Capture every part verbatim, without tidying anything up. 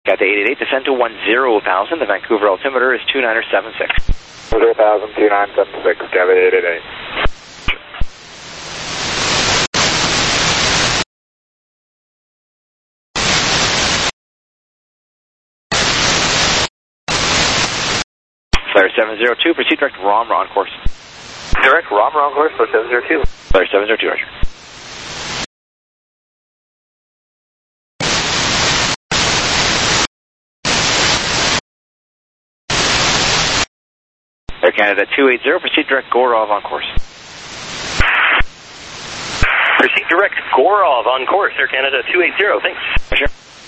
Got the eight eight eight, descend to one zero thousand. The Vancouver altimeter is two nine seven six. zero thousand, two nine seven six, Gavin eight eight eight. Flare seven zero two, proceed direct ROM on course. Direct ROM on course, Flare seven zero two. Flare seven zero two, roger. Air Canada two eight zero, proceed direct Gorov on course. Proceed direct Gorov on course, Air Canada two eight zero, thanks. Sure.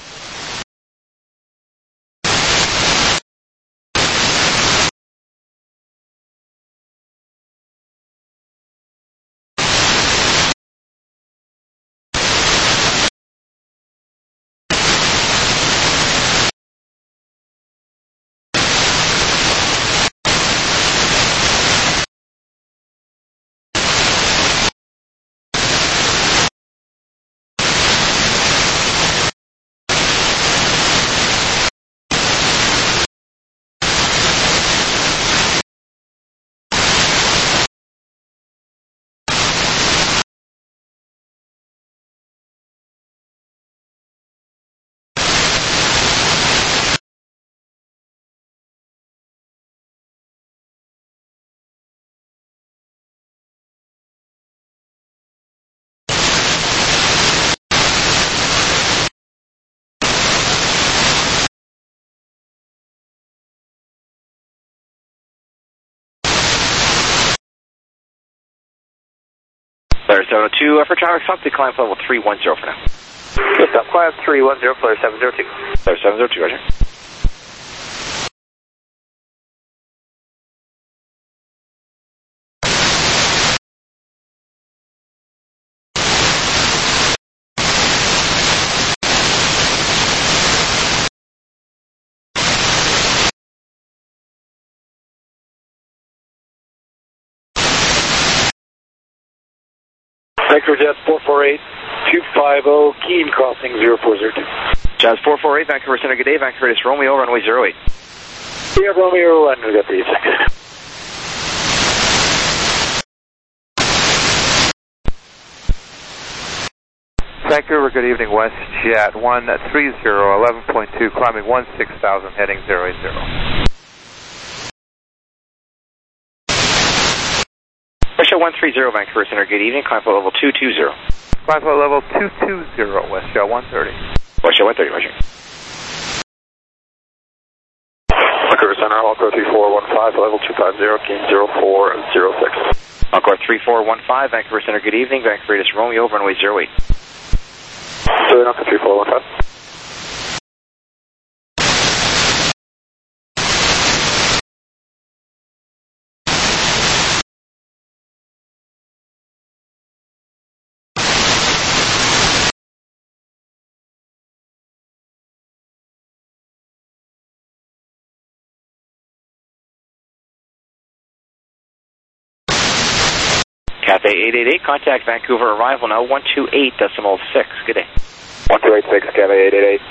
Flare seven zero two, uh, for traffic stop, decline level three one zero for now. Good stop, climb three one zero, Flare seven zero two. Flare seven zero two, roger. Vancouver Jazz four four eight, two five zero, Keene crossing zero four zero two. Jazz four four eight, Vancouver Center, good day. Vancouver is Romeo, runway zero eight. Yeah, Romeo, and we got the second. Vancouver, good evening, West Jet one three zero, eleven point two, climbing one six thousand, heading zero eight zero. Russia one three zero, Vancouver Center, good evening. Climb flight level two two zero. Climb flight level two two zero, West Jet one thirty. West Jet one thirty, roger. Vancouver Center, Encore three four one five, level two five zero, Keene zero four zero six. Encore three four one five, Vancouver Center, good evening. Vancouver is Romeo, runway zero eight. So, Encore three four one five. Cathay eight eight eight, contact Vancouver arrival now one two eight decimal six. Good day. one two eight six, Cathay eight eight eight.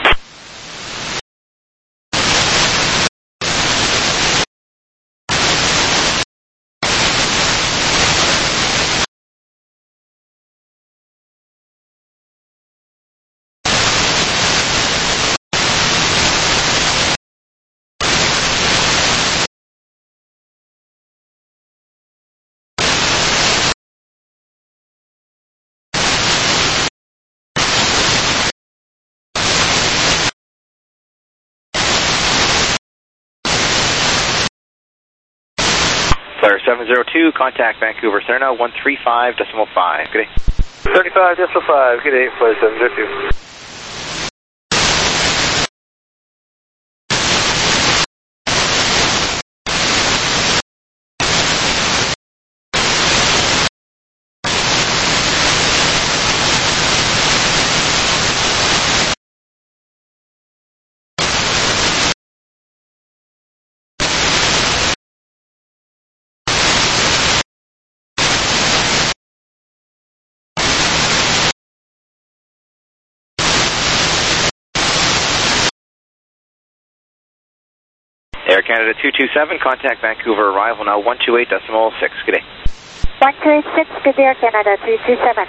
Flare seven zero two, contact Vancouver Center now one three five decimal five. Good day. thirty-five decimal five, good day, Flare seven zero two. Air Canada two two seven, contact Vancouver arrival now one two eight decimal six. Good day. one two eight six, good day, Air Canada two two seven.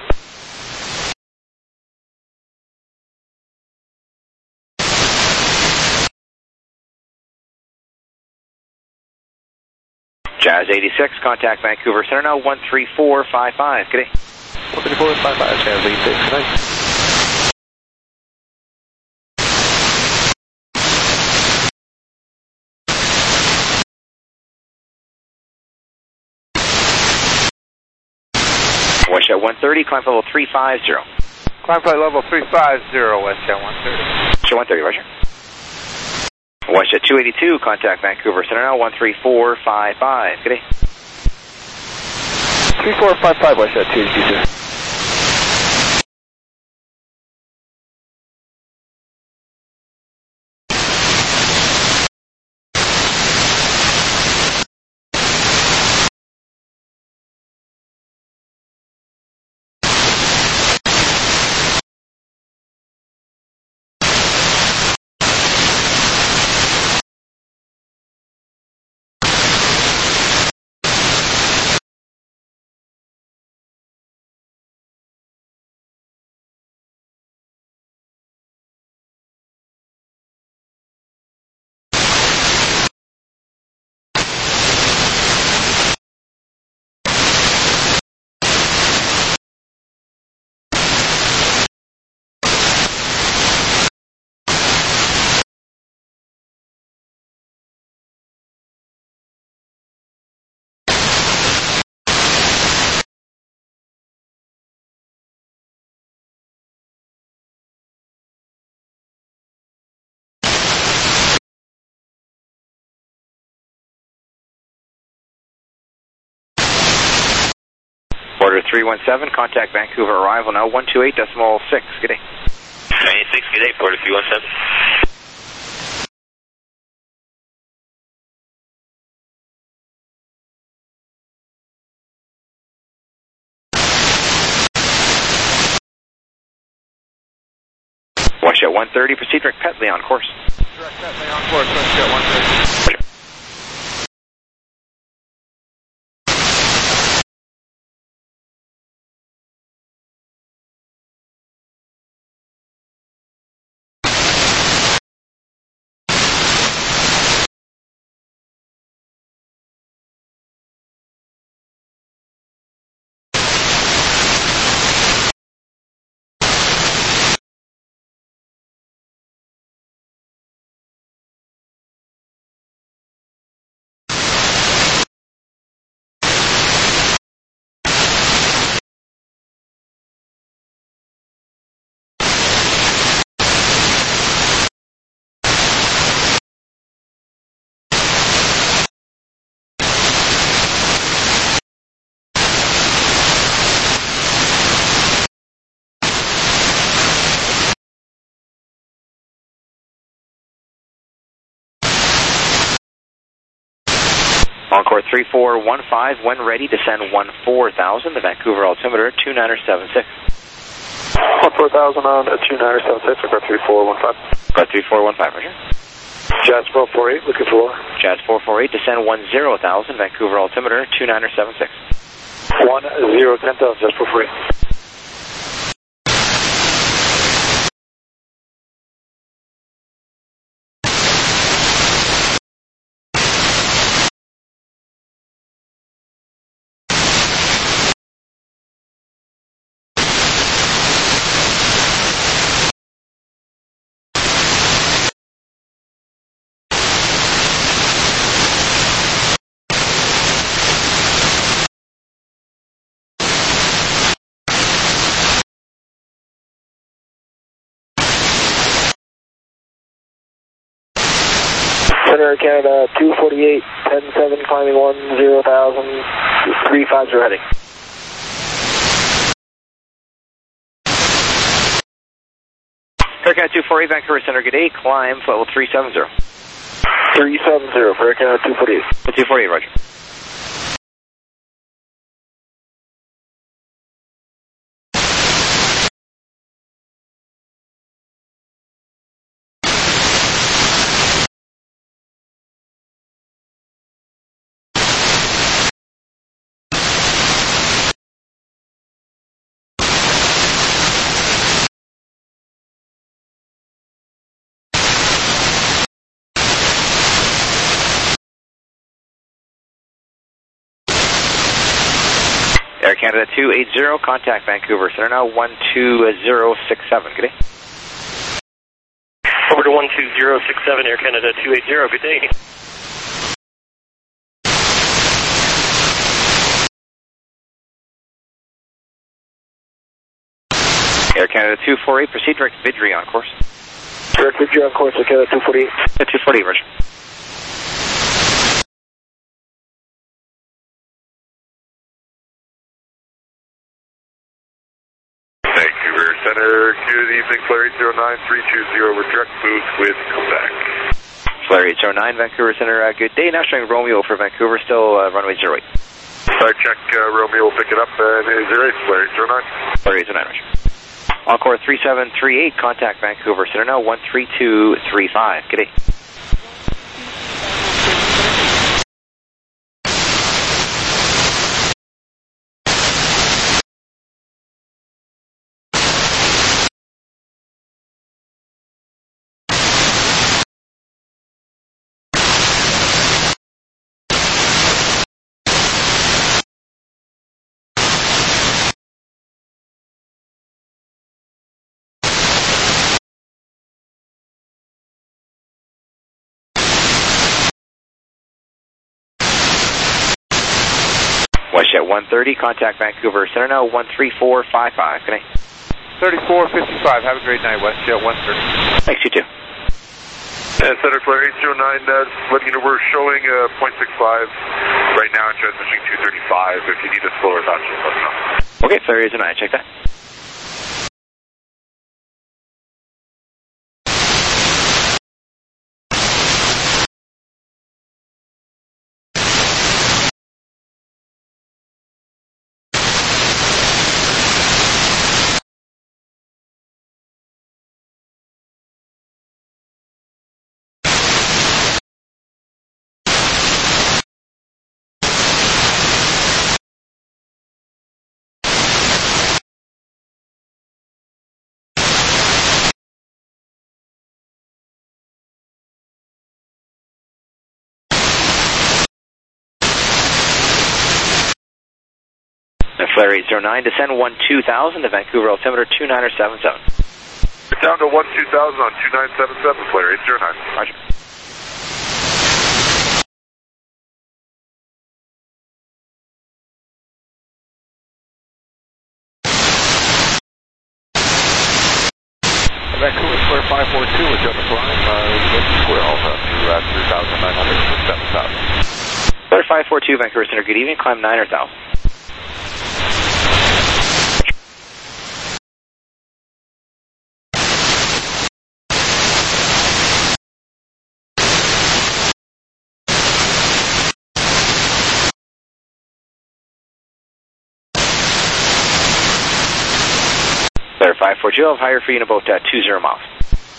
Jazz eighty-six, contact Vancouver Center now one three four five five. Good day. one three four five five, Jazz eighty-six, good night. WestJet one thirty, climb level three five zero. Climb flight level three five zero, WestJet one thirty. WestJet one thirty, roger. WestJet two eighty-two, contact Vancouver Center now one three four five five. Good day. three four five five, WestJet two eighty-two. Order three one seven, contact Vancouver arrival now one two eight decimal six. Good day. ninety-six, good day, Porter three one seven. WestJet one thirty, proceed direct Petley on course. Direct Petley on course, WestJet one thirty. Encore three four one five, when ready, descend one four thousand, the Vancouver altimeter two nine seven six. one four thousand on two nine seven six, I've got three four one five. Got three four one five, roger. Jazz four four eight, looking for Jazz four four eight, descend one zero thousand, Vancouver altimeter two nine seven six. one zero ten thousand, Jazz four four eight. Center Air Canada two forty-eight, ten seven, climbing one zero thousand, three five zero heading. Air Canada two four eight, Vancouver Center, good day, climb level three seven zero. three seven zero for Air Canada two forty-eight. two forty-eight, roger. Air Canada two eighty, contact Vancouver Center now one two zero six seven. Good day. Over to one two zero six seven, Air Canada two eighty, good day. Air Canada two forty-eight, proceed direct Vidri on course. Direct Vidri on course, Air Canada two forty-eight. two forty-eight, Roger. Vancouver Center, good evening, Flare eight zero nine three two zero, we're direct booth with Quebec. Flare eight zero nine, Vancouver Center, uh, good day. Now showing Romeo for Vancouver, still uh, runway zero eight. Side check, uh, Romeo will pick it up, and uh, zero eight, Flare eight zero nine. Flare eight zero nine, Roger. Encore three seven three eight, contact Vancouver Center now one three two three five. Good day. WestJet one thirty, contact Vancouver Center now one three four five five. Good day. thirty-four fifty-five, have a great night, WestJet one thirty. Thanks, you too. And Center Flare eight zero nine, uh, letting you know we're showing uh, point six five right now and transmitting two thirty-five. If you need a slower touch, let us know. Okay, Flare eight zero nine, check that. Flare eight zero nine, descend one two thousand to Vancouver altimeter two nine seven seven. Down to one two thousand on two nine seven seven, Flare eight zero nine. Roger. Vancouver Square five four two is on the climb, uh, Square Alpha to uh, three thousand nine hundred to seven thousand. Flare five four two, Vancouver Center, good evening, climb nine thousand. Flare five four two, I'll have higher for you in about uh, two zero miles.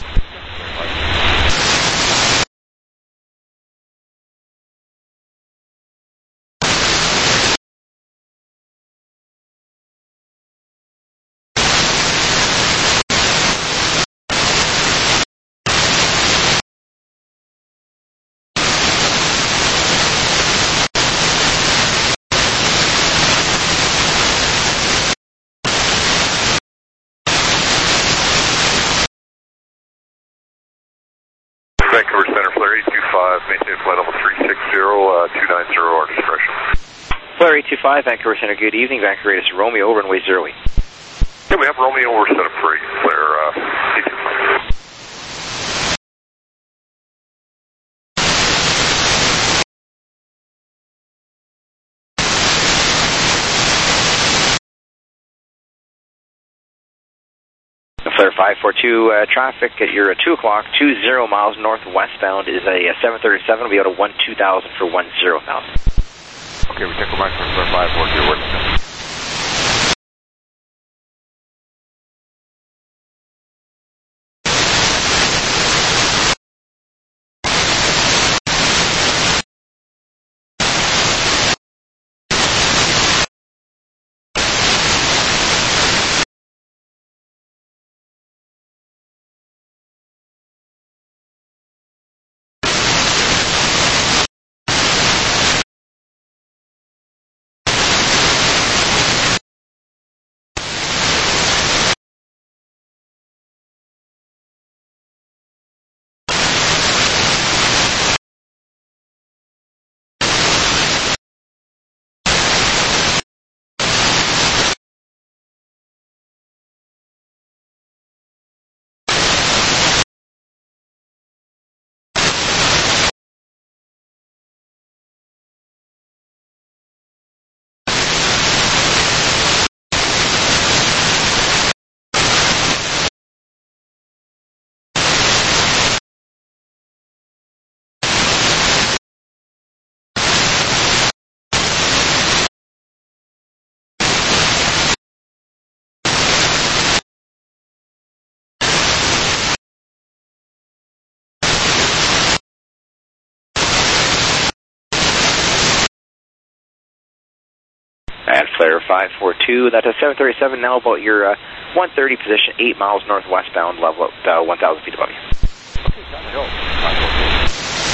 Vancouver Center, Flare eight two five, maintain flight level three six zero, uh, two nine zero, our discretion. Flare eight two five, Vancouver Center, good evening, Vancouver, it's Romeo, runway zero eight. Yeah, we have Romeo, we're set up for eight, Flare uh, eight two five. Flare five four two, uh, traffic at your uh, two o'clock, two zero miles northwestbound is a uh, seven thirty-seven, will be out of one two thousand for one zero thousand. Okay, we take a mark for Flare five four two, what's that? And Flare five four two, that's a seven thirty-seven now about your uh, one thirty position, eight miles northwestbound, level at uh, one thousand feet above you. Okay, down the hill. five four two.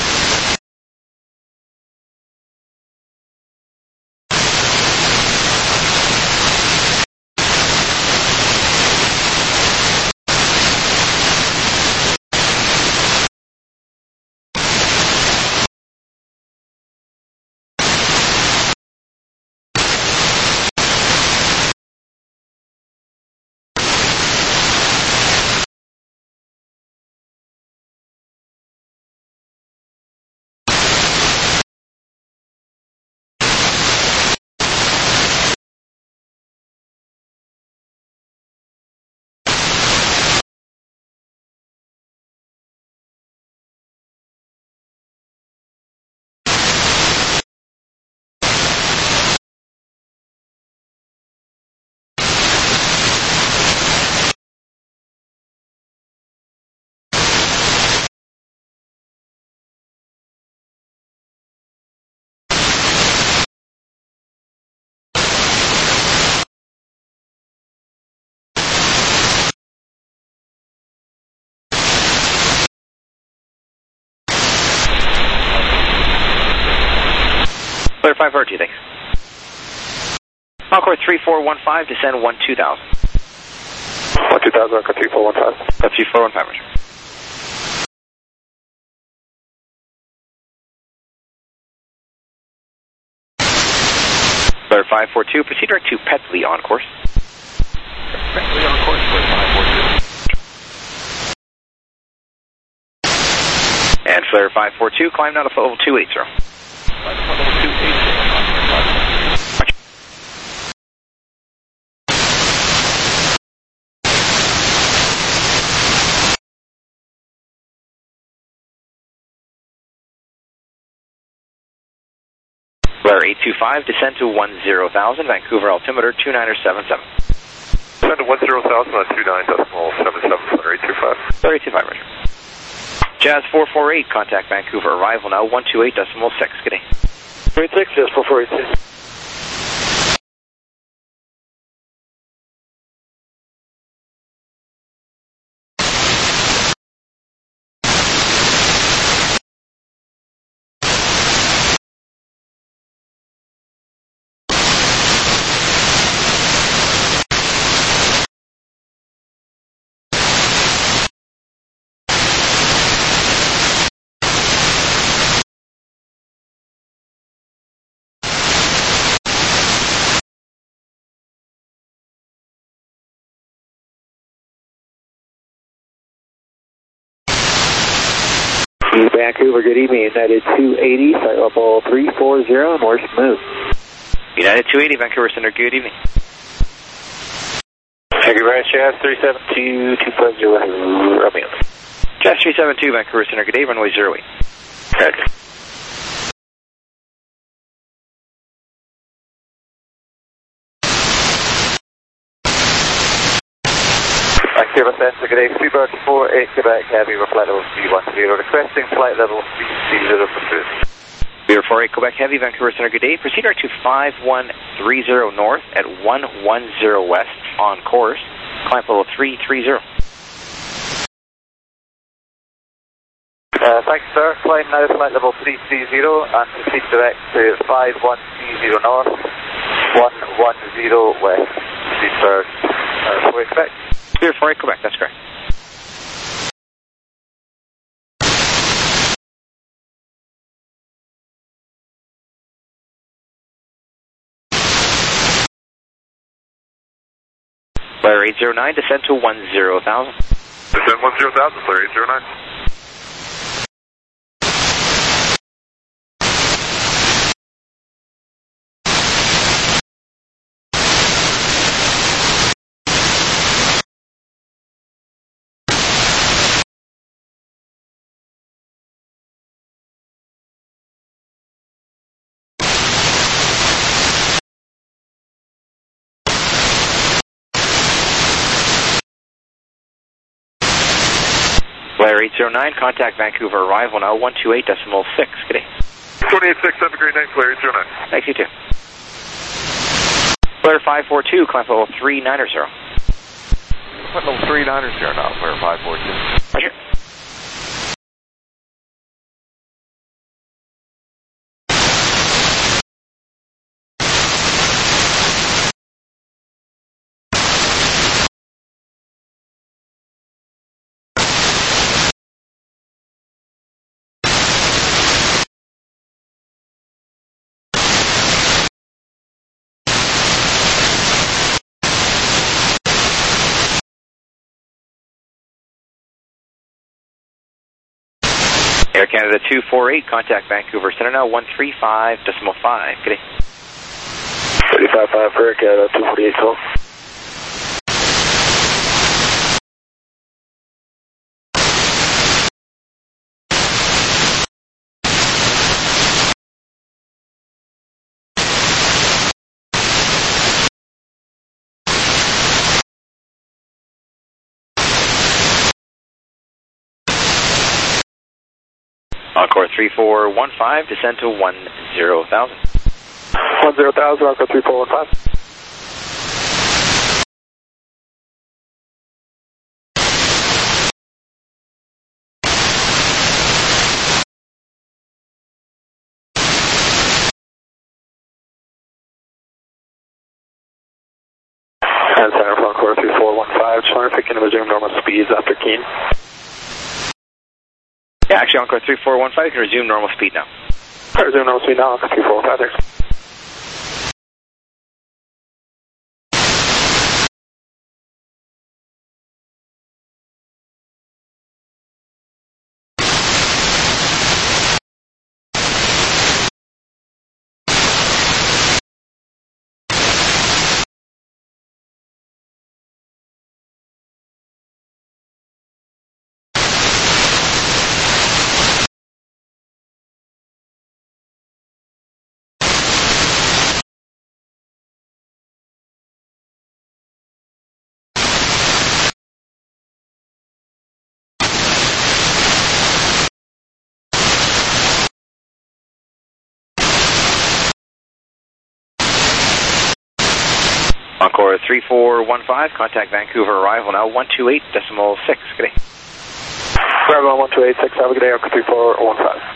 Flare five four two, thanks. Encore three four one five, descend one two thousand. one two thousand, Echo three four one five. That's three four one five, Roger. Flare five four two, proceed direct to Petley on course. Petley on course, Flare five four two. And Flare five four two, climb now to level two eighty. Climb to level two eighty. Flare eight two five, descend to one zero thousand, Vancouver altimeter two nine seven seven. Descend to one zero thousand on two nine decimal seven seven, Flare eight two five. Flare eight two five, Roger. Jazz four four eight, contact Vancouver, arrival now one two eight decimal six, good day. three six, Jazz four four eight six. Vancouver, good evening. United two eighty, flight level three four zero, north move. United two eighty, Vancouver Center, good evening. Thank you very much, Jazz three seven two, two five zero, Romeo. Jazz three seven two, Vancouver Center, good day, runway zero eight. Correct. Vancouver Center, good day, Freebird four eight, Quebec Heavy, with flight level three one zero, requesting flight level three zero for food. Beer four eight, Quebec Heavy, Vancouver Center, good day. Proceed to five one three zero north at one one zero west on course. Climb level three three zero. Uh, thanks, sir. Climb now flight level three three zero and proceed direct to five one three zero north, one one zero west. Proceed for uh, four eight, Quebec. Beer four eight, Quebec, that's correct. Flare eight zero nine, descend to one zero thousand. Descend one zero thousand, Flare eight zero nine. Flare eight zero nine, contact Vancouver, arrival now one two eight decimal six, good day. twenty-eight six, have a great night, Flare eight zero nine. Thanks, you too. Flare five four two, climb level three niner zero. What level three niner zero now, Flare five four two. Roger. Air Canada two four eight, contact Vancouver Center now, one three five decimal five. Good day. thirty-five five for Air Canada two forty-eight, call. Encore three four one five, descend to one zero thousand. one zero thousand, Encore three four one five. And center for Encore three four one five, just wondering if we can resume normal speeds after keying. Yeah, actually, Encore three four one five can resume normal speed now. Resume normal speed now, Encore three four one five, thanks. Encore three four one five, contact Vancouver arrival now, one two eight decimal six. Good day. Bravo one two eight six, have a good day, Encore three four one five.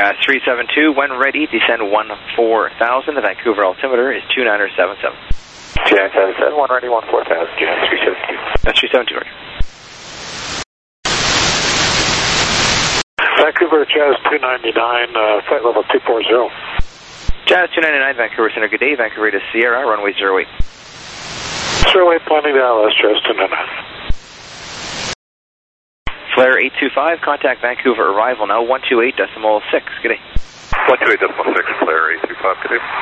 Jazz three seven two, when ready, descend one four thousand. The Vancouver altimeter is two nine seven seven. two nine seven seven, one ready, one four thousand, Jazz three seven two. That's three seven two, right? Vancouver, Jazz two ninety-nine, uh, flight level two forty. Jazz two ninety-nine, Vancouver Center, good day. Vancouver to Sierra, runway zero eight. zero eight, planning to L S, Jazz two ninety-nine. Flare eight two five, contact Vancouver arrival now, one two eight decimal six, good day. one two eight decimal six, Flare eight two five, good day.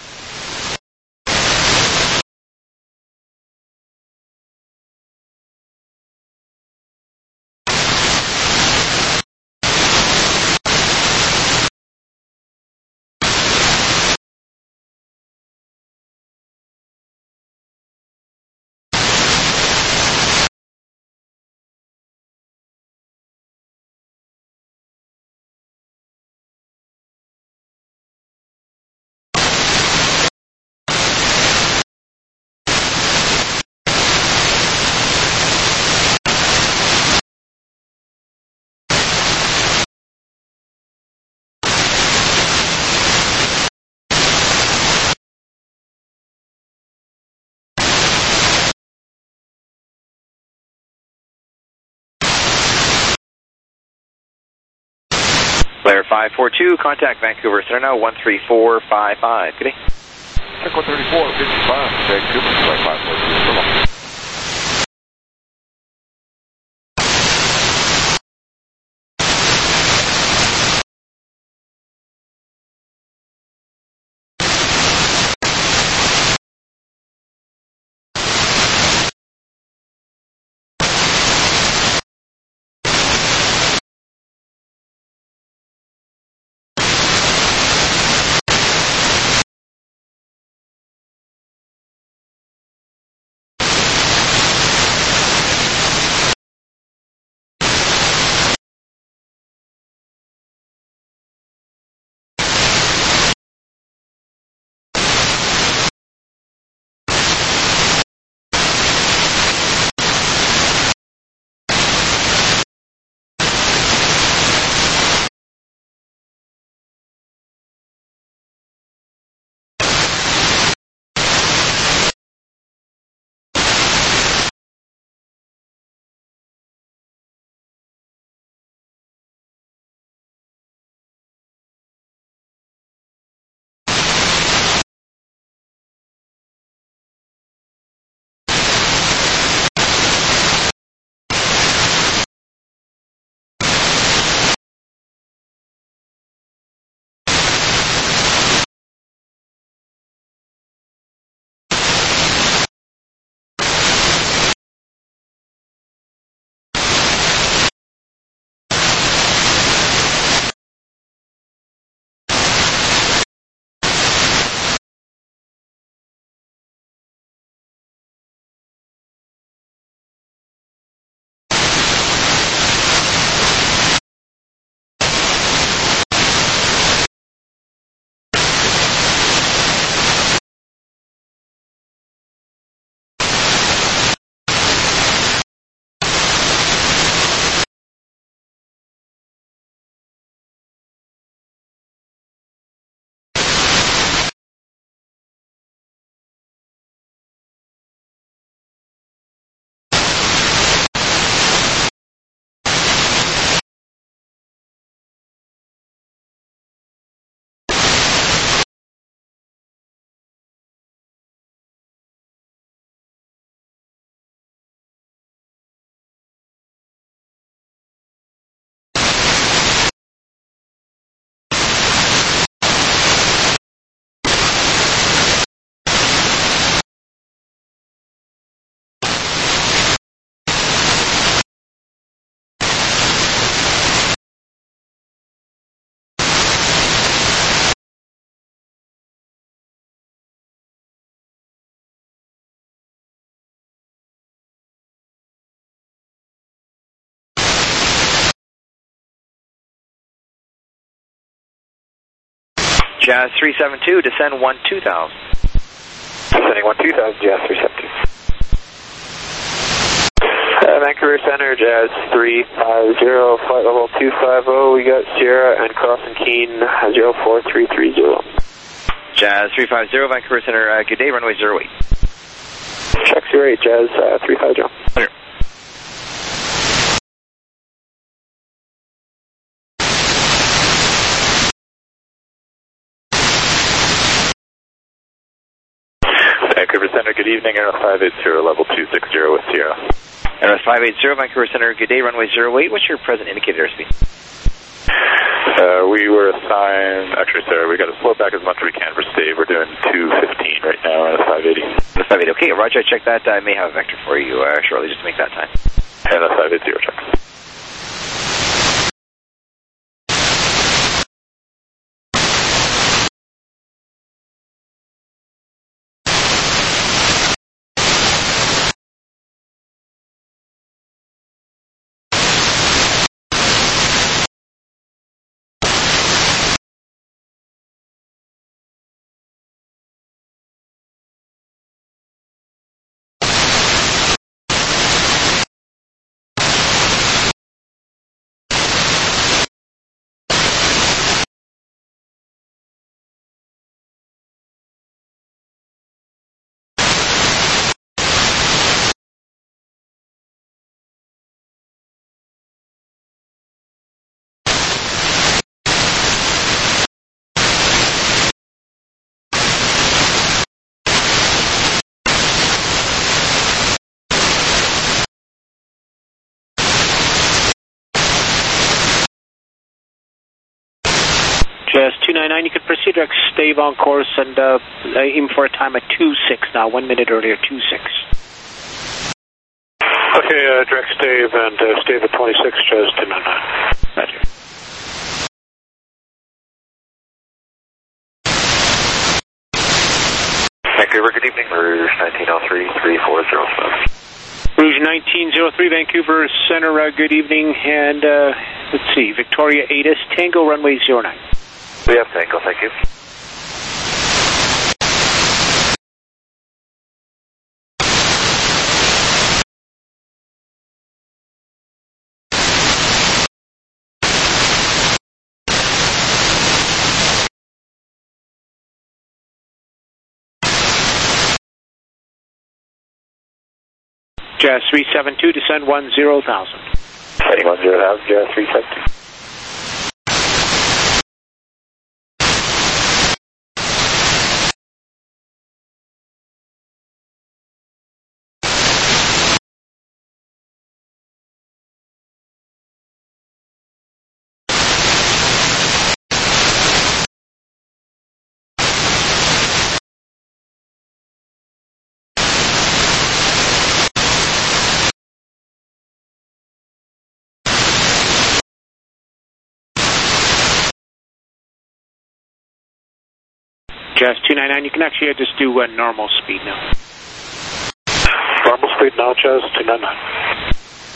Flare five four two, contact Vancouver Center now, one three four five five, good day. Echo thirty-four, fifty-five, Vancouver, flight five four two, so long. Jazz three seven two, descend one two thousand. Descending one two thousand, Jazz three seven two. Uh, Vancouver Center, Jazz three five zero, flight level two five zero. We got Sierra and Cross and Keen zero four three three zero. Jazz three five zero, Vancouver Center, uh, good day, runway zero eight. Check zero eight, Jazz uh, three five zero. Clear. Vancouver Center, good evening, Air five eight zero, level two six zero with Sierra. Air five eight zero, Vancouver Center, good day, runway zero eight. What's your present indicated airspeed? Uh, we were assigned, actually, sir, we got to slow back as much as we can for stave. We're doing two fifteen right now on a five eighty. The five eighty, okay, Roger, I checked that. I may have a vector for you uh, shortly just to make that time. And a five eight zero check. Jazz two nine nine, you can proceed to stave on course and uh, aim for a time at two six now, one minute earlier, two six. Okay, uh, direct stave and uh, stave at twenty-six, Jazz two nine nine. Roger. Vancouver, good evening, Rouge nineteen oh three, three four zero seven. Rouge nineteen oh three, Vancouver Center, uh, good evening, and uh, let's see, Victoria Atis, Tango runway zero nine. We have Tango, thank you. Jazz three seven two, descend one zero thousand. Heading one zero thousand, Jazz three seven two. Jazz two nine nine, you can actually just do uh, normal speed now. Normal speed now, Jazz two nine nine.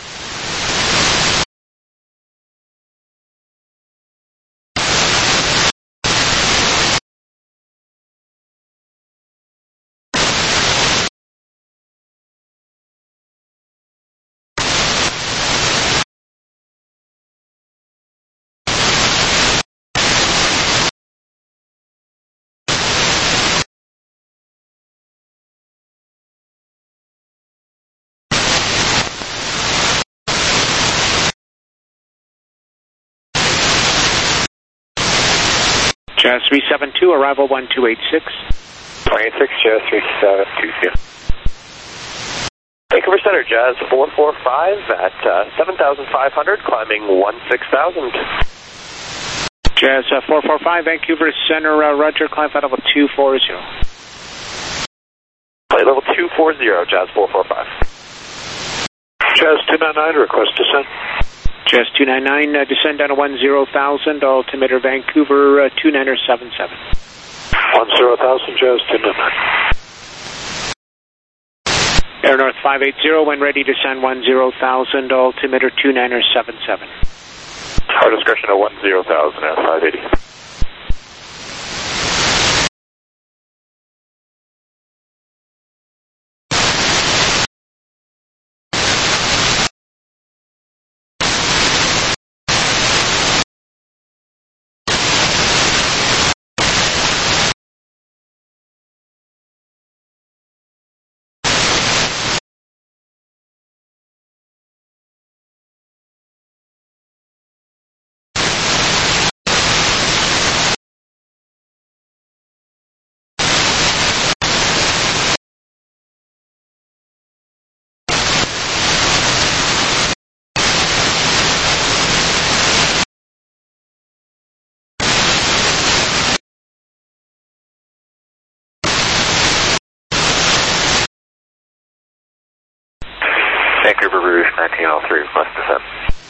Jazz three seven two, arrival one two eight six. twenty-six, Jazz three seven two zero. Vancouver Center, Jazz four four five at uh, seven thousand five hundred, climbing one six thousand. Jazz uh, four four five, Vancouver Center, uh, Roger, climb flight level two four zero. Flight level two four zero, Jazz four four five. Jazz two nine nine, request descent. Jazz two nine nine, uh, descend down to one zero thousand, altimeter Vancouver uh, two niner seven seven. one zero thousand, Jazz two nine nine. Air North five eight zero, when ready, descend one zero thousand, altimeter two niner seven seven. Our discretion at one zero thousand at five eighty. Vancouver Rouge nineteen oh three, request descent.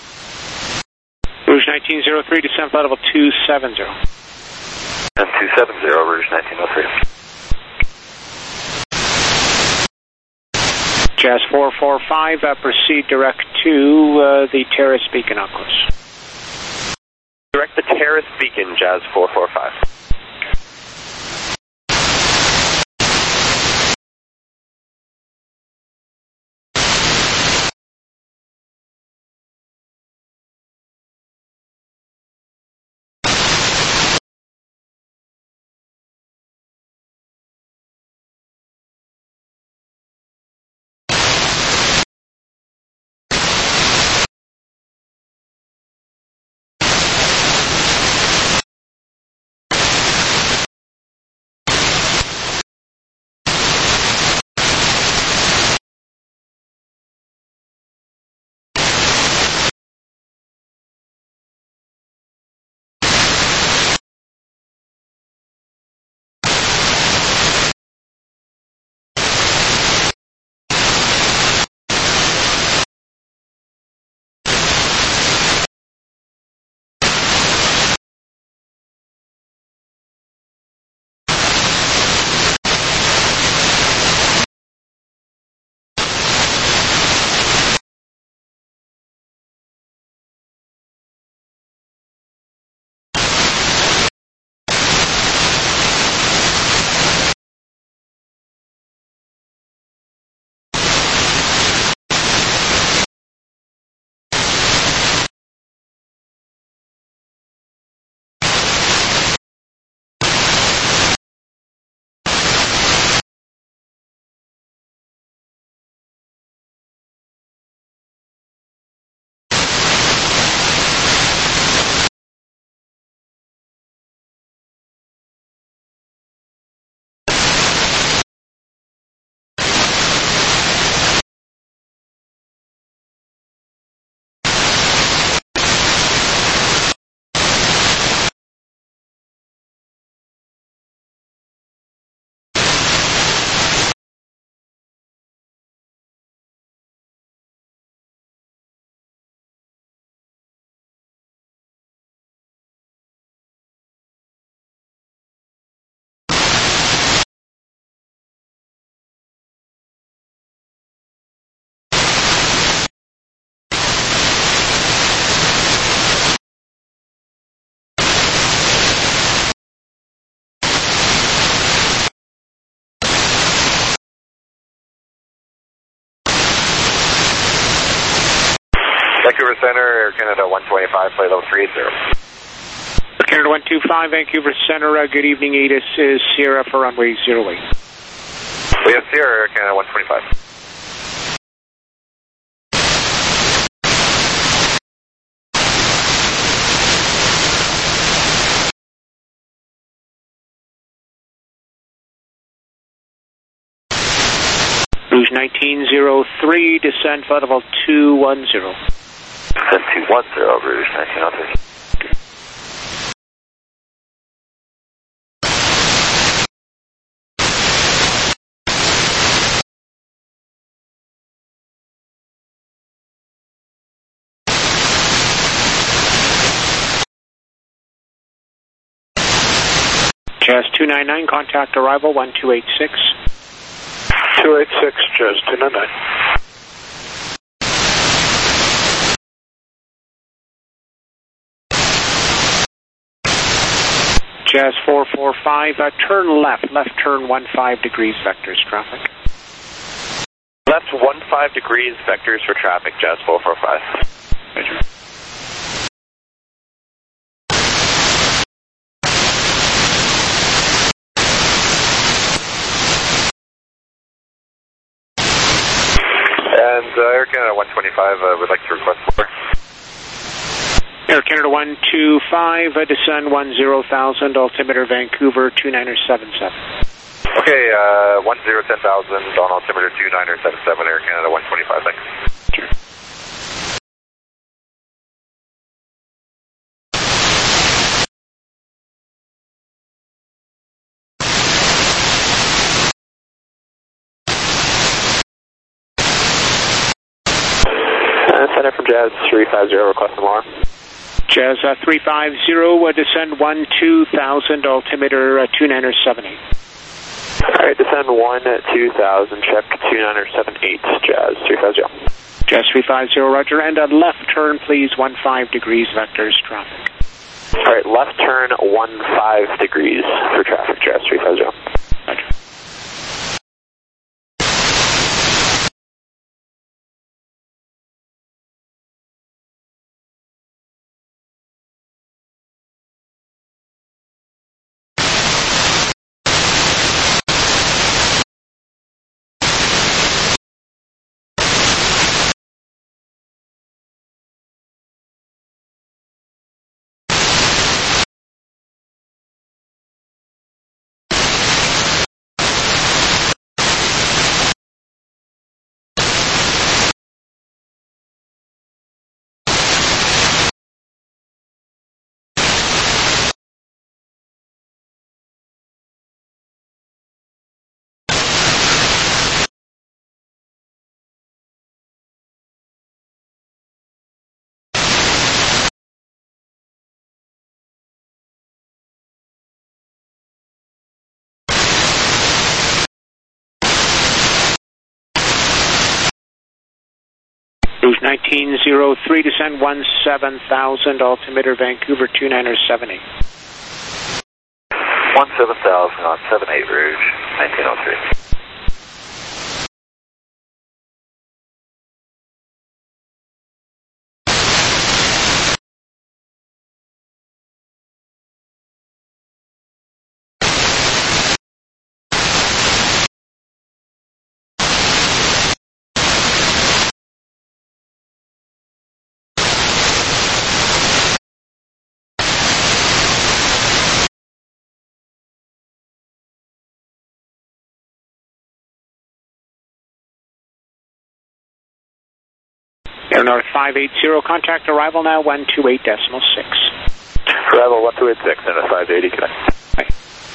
Rouge nineteen oh three, descent flight level two seven zero. And two seven zero, Rouge nineteen oh three. Jazz four four five, uh, proceed direct to uh, the Terrace Beacon outpost. Direct the Terrace Beacon, Jazz four four five. Vancouver Center, Air Canada one twenty-five, flight level three eighty. Air Canada one two five, Vancouver Center, uh, good evening, A T I S is Sierra for runway zero eight. We have Sierra, Air Canada one twenty-five. Rouge nineteen oh three, descent flight level two one zero. Descent two one zero, Rouge nineteen oh three. Jazz two nine nine, contact arrival one two eight six. two eight six, Jazz two nine nine. Jazz four four five, uh, turn left, left turn one five degrees vectors traffic. Left one five degrees vectors for traffic, Jazz four four five. Roger. And uh, Air Canada one twenty-five uh, would like to request more. Air Canada one two five, uh, descend one zero thousand, altimeter Vancouver two niner seven seven. Okay, uh, one zero ten thousand on altimeter two niner seven seven, Air Canada one twenty-five, thanks. Sure. Center from Jazz three five zero, request alarm. Jazz uh, three five zero, uh, descend one two thousand, altimeter uh, two nine seven eight. Alright, descend one two thousand, check two nine seven eight, Jazz three five zero. Jazz three five zero, roger, and a left turn, please, one five degrees, vectors, traffic. Alright, left turn one five degrees for traffic, Jazz three five zero. Roger. Rouge nineteen zero three, descend one seven thousand, altimeter Vancouver two nine seven eight. one seven thousand on seven eight Rouge, nineteen oh three. Air North five eight zero, contact arrival now one two eight decimal six. Arrival one two eight six and a five eighty, connect. Right.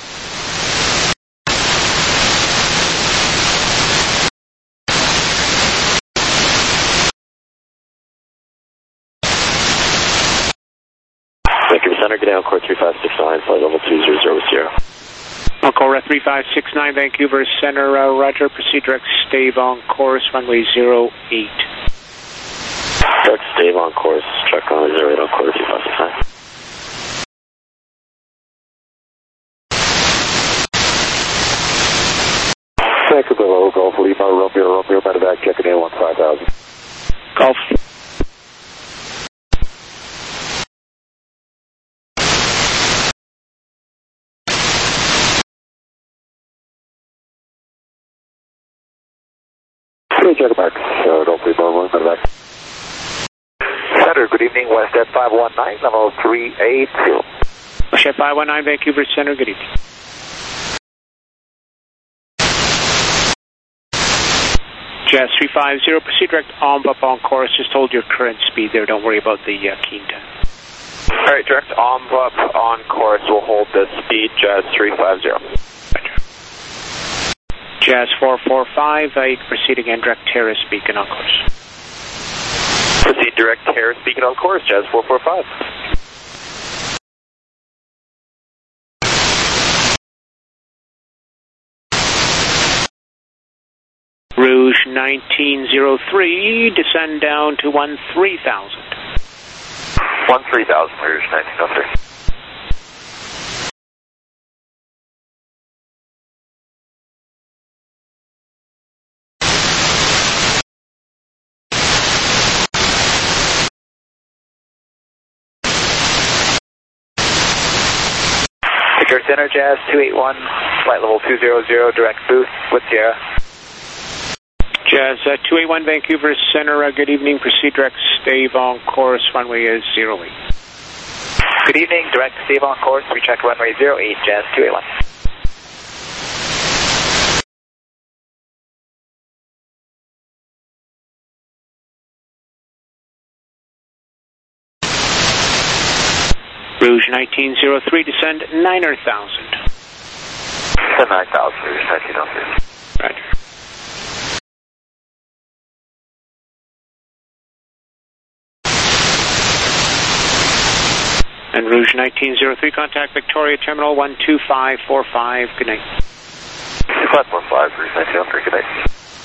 Vancouver Center, get down, Core three five six nine, flight level two zero zero zero. Encore three five six nine, Vancouver Center, uh, roger, proceed direct, stay on course, runway zero eight. Direct stay on course, check on zero eight on quarter two five six nine. Vancouver Low, Golf Lima, Romeo, Romeo, medevac, checking in one five thousand. Golf. Check back, uh, Golf Lima, Romeo, medevac. Center, good evening, West at five one nine, level three eight two. West at five one nine, Vancouver Center, good evening. Jazz three five zero, proceed direct on up on course, just hold your current speed there, don't worry about the uh, keen time. Alright, direct on up on course, we'll hold the speed, Jazz three five zero. Jazz four four five, uh, proceed again, direct terrace beacon on course. Proceed direct terrace beacon on course, Jazz four four five. Rouge nineteen zero three, descend down to one three thousand. one three thousand, Rouge nineteen oh three. Victor Center, Jazz two eight one, flight level two zero zero, direct booth with Sierra. Jazz uh, two eight one, Vancouver Center, uh, good evening, proceed direct, stay on course, runway is zero eight. Good evening, direct stay on course, we check runway zero eight, Jazz two eight one. Rouge nineteen zero three, descend nine thousand. nine thousand, Rouge nineteen oh three. Roger. And Rouge nineteen oh three, contact Victoria Terminal one two five four five. Good night. two five four five, Rouge nineteen oh three, good night.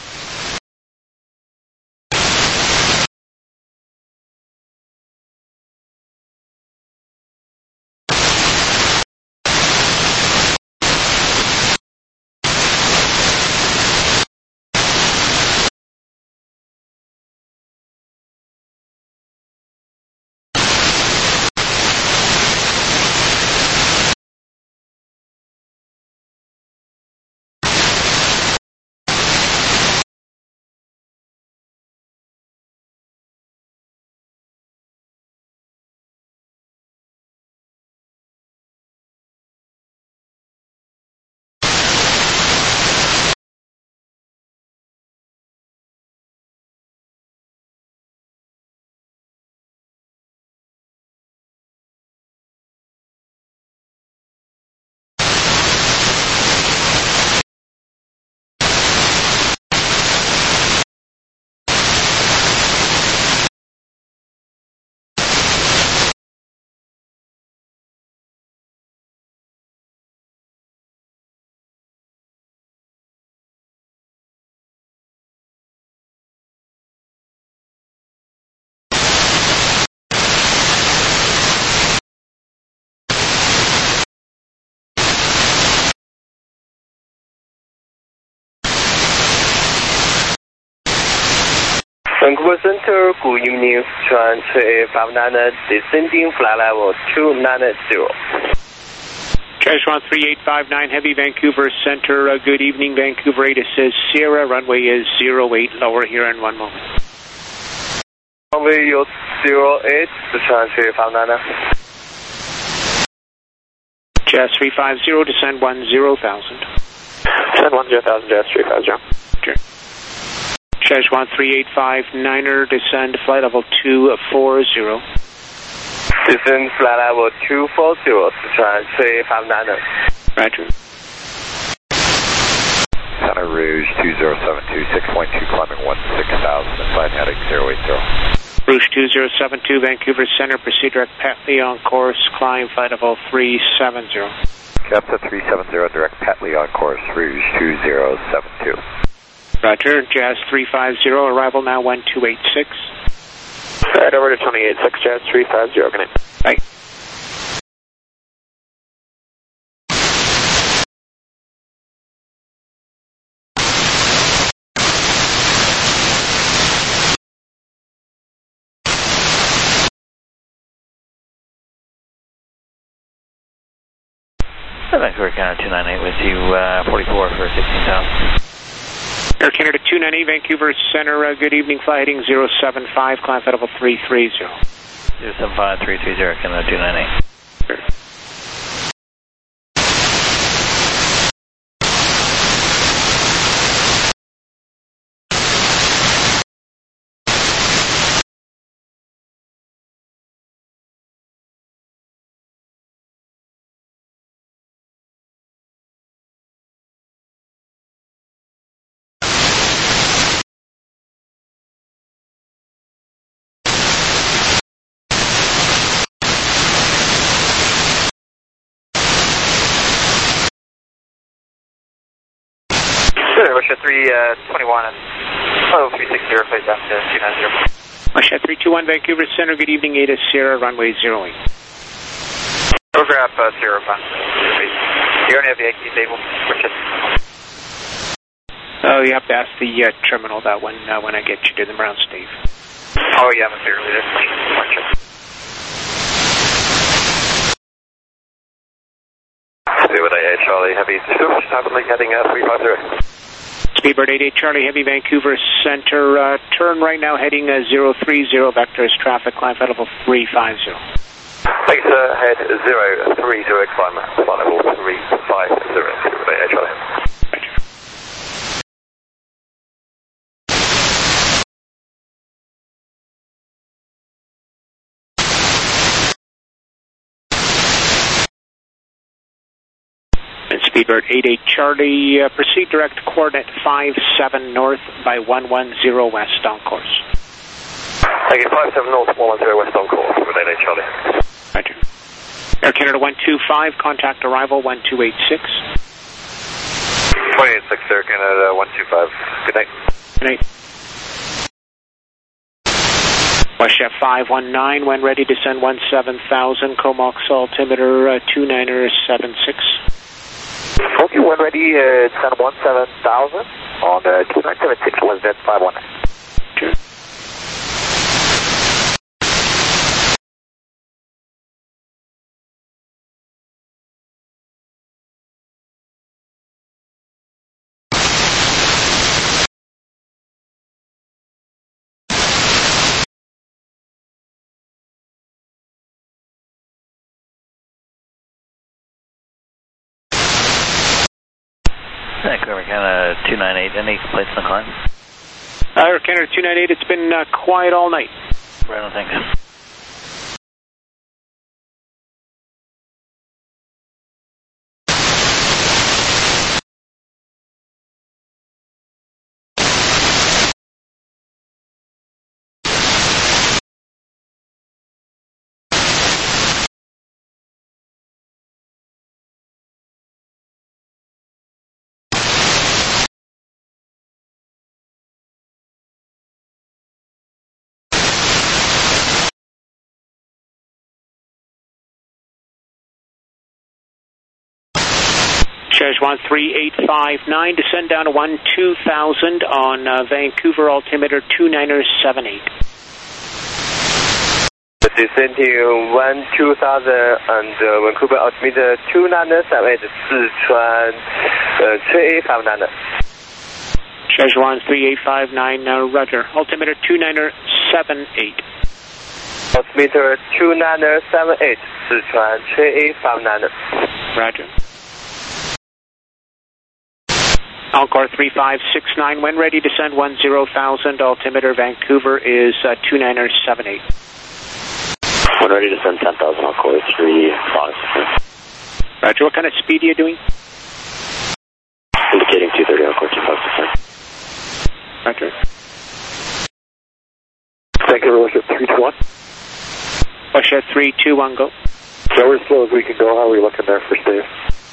Vancouver Center, good evening, transfer five nine, descending flight level two nine zero. Casual three eight five nine, heavy Vancouver Center, uh, good evening, Vancouver eight, it says Sierra, runway is zero eight, lower here in one moment. Runway is zero eight, transfer five nine. Jazz three five zero, descend one zero thousand. Descend one zero thousand, Jazz three five zero. Okay. Szechuan three eight five niner, descend flight level two four zero. Descend flight level two four zero, Sichuan three five niner. Roger. Santa Rouge two zero seven two, six point two, climbing one six thousand, flight heading zero eight zero. Rouge two zero seven two, Vancouver Center, proceed direct Patley on course, climb flight level three seven zero. Capta three seven zero, direct Patley on course, Rouge two zero seven two. Roger, Jazz three five zero, arrival now one two eight six. Right over to twenty-eight six, Jazz three five zero, good night. Bye. Vancouver Canada two nine eight with you, uh, forty-four for sixteen thousand. Air Canada two nine eight, Vancouver Center, uh, good evening, flight heading zero seven five, climb flight level three three zero. zero seven five, three three zero, Canada two nine eight. Sure. Russia three twenty-one and oh three six zero, flight down to two nine zero. Russia three two one, Vancouver Center, good evening, Ada Sierra, runway zero eight. Program uh, Sierra, you only have the A Q table, Russia. Oh, you have to ask the uh, terminal that one uh, when I get you to the ground, Steve. Oh, yeah, I'm fairly there. Russia. Speedbird eight eight Charlie, heavy two, rapidly heading uh, three five zero. Speedbird eight eight Charlie, heavy Vancouver Center, uh, turn right now heading uh, zero three zero, vector is traffic, climb flight level three five zero. Thanks, uh, head zero three zero, climb flight level three five zero, Speedbird eight eight Charlie. Roger. Speedbird eight eight Charlie, uh, proceed direct coordinate five seven north by one one zero west on course. Thank you, five seven north, one one zero west on course, with eight eight Charlie. Roger. Air Canada one two five, contact arrival one two eight six. twenty eight six, Air Canada one two five. Good night. Good night. WestJet five one nine, when ready, descend one seven thousand, Comox altimeter uh, two niner seven six. Okay, when ready, uh, descend one seven thousand on uh, two nine seven six, WestJet five one nine. Sure. Vancouver Canada two nine eight, any complaints on the climb? Uh, Air Canada two nine eight, it's been uh, quiet all night. Right on, thanks. One three eight five nine, descend down to one two thousand on uh, Vancouver altimeter two niner seven eight. Descend to one two thousand and uh, Vancouver altimeter two niner seven eight, Sichuan uh, three eight five nine. One three eight five nine, uh, Roger. Altimeter two niner seven eight. Altimeter two niner seven eight, Sichuan three eight five nine. Roger. Encore three five six nine, when ready, descend one zero thousand, altimeter Vancouver is uh, two niner seven eight. When ready, descend ten thousand, Encore three five six nine. Roger, what kind of speed are you doing? Indicating two thirty, Encore two five six nine. Roger. Thank you, WestJet three two one. WestJet three two one, go. So we're as slow as we can go. How are we looking there for Steve?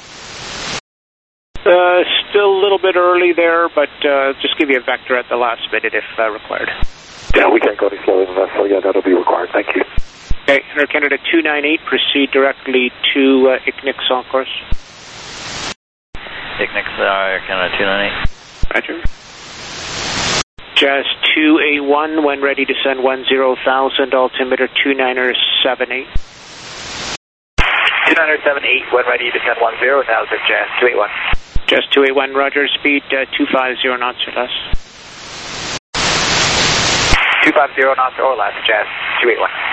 Uh, still a little bit early there, but uh, just give you a vector at the last minute if uh, required. Yeah, we can't go any slower than that, so yeah, that'll be required. Thank you. Okay, Air Canada two nine eight, proceed directly to uh, I C N I C on course. I C N I C, uh, Air Canada two nine eight. Roger. Jazz two A one, when ready, descend one zero thousand, altimeter two niner seven eight. two niner seven eight, when ready, descend one zero thousand, Jazz two eight one. Jazz two eight one, Roger, speed uh, two five zero knots or less. two five zero knots or less, Jazz two eight one.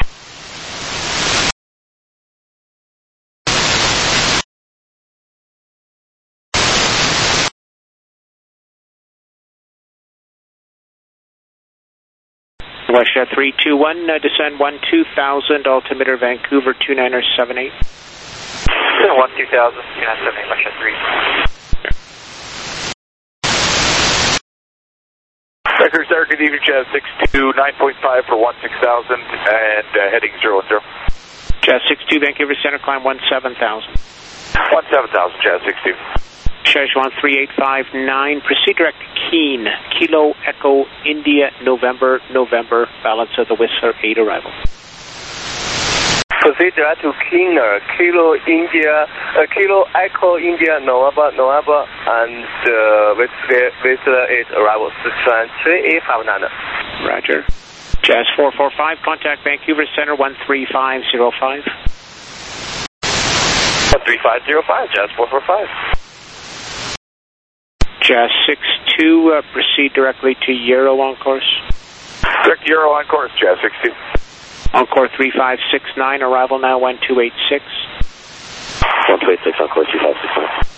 WestJet three two one, uh, descend one two thousand, altimeter Vancouver two niner seven eight. one two thousand, two niner seven eight, WestJet three. Record Star, good evening, Jazz six two, nine point five for one six thousand, and uh, heading zero zero. Jazz six two, Vancouver Center, climb one seven thousand. one seven thousand, Jazz six two. One three eight five nine, proceed direct to Keene, Kilo Echo India November November, balance of the Whistler eight arrival. Proceed direct to Keene, Kilo India, uh, Kilo Echo India November November, and uh, Whistler, Whistler eight arrival, Sichuan three eight five nine. Roger. Jazz four four five, contact Vancouver Center one three five zero five. one three five zero five, Jazz four four five. Jazz six two, uh, proceed directly to Euro on course. Direct Euro on course, Jazz six two. Encore three five six nine, arrival now one two eight six. one two eight six, Encore two five six nine.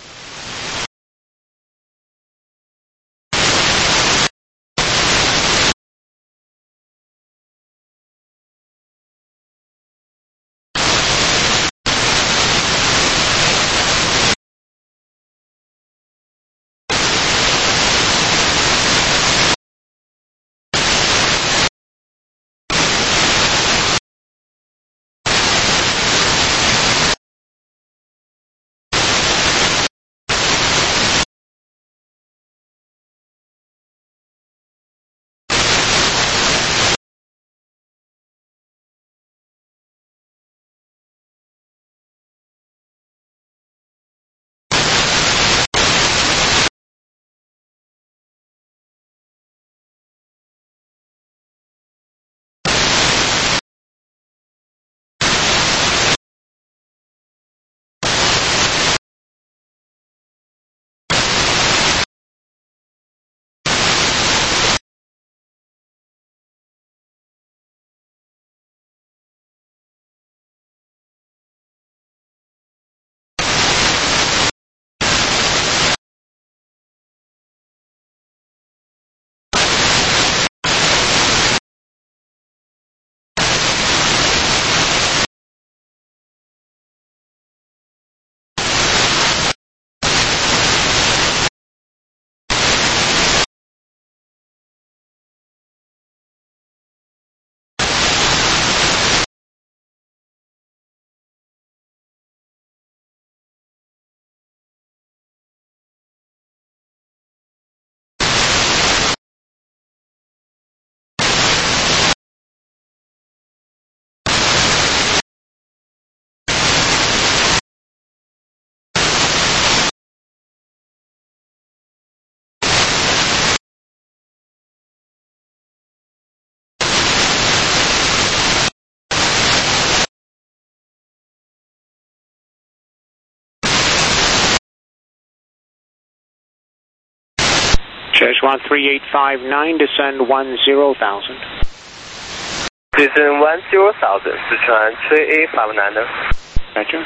Szechuan three eight five nine, descend one zero thousand. Descend one zero thousand, Sichuan three eight five nine. Roger.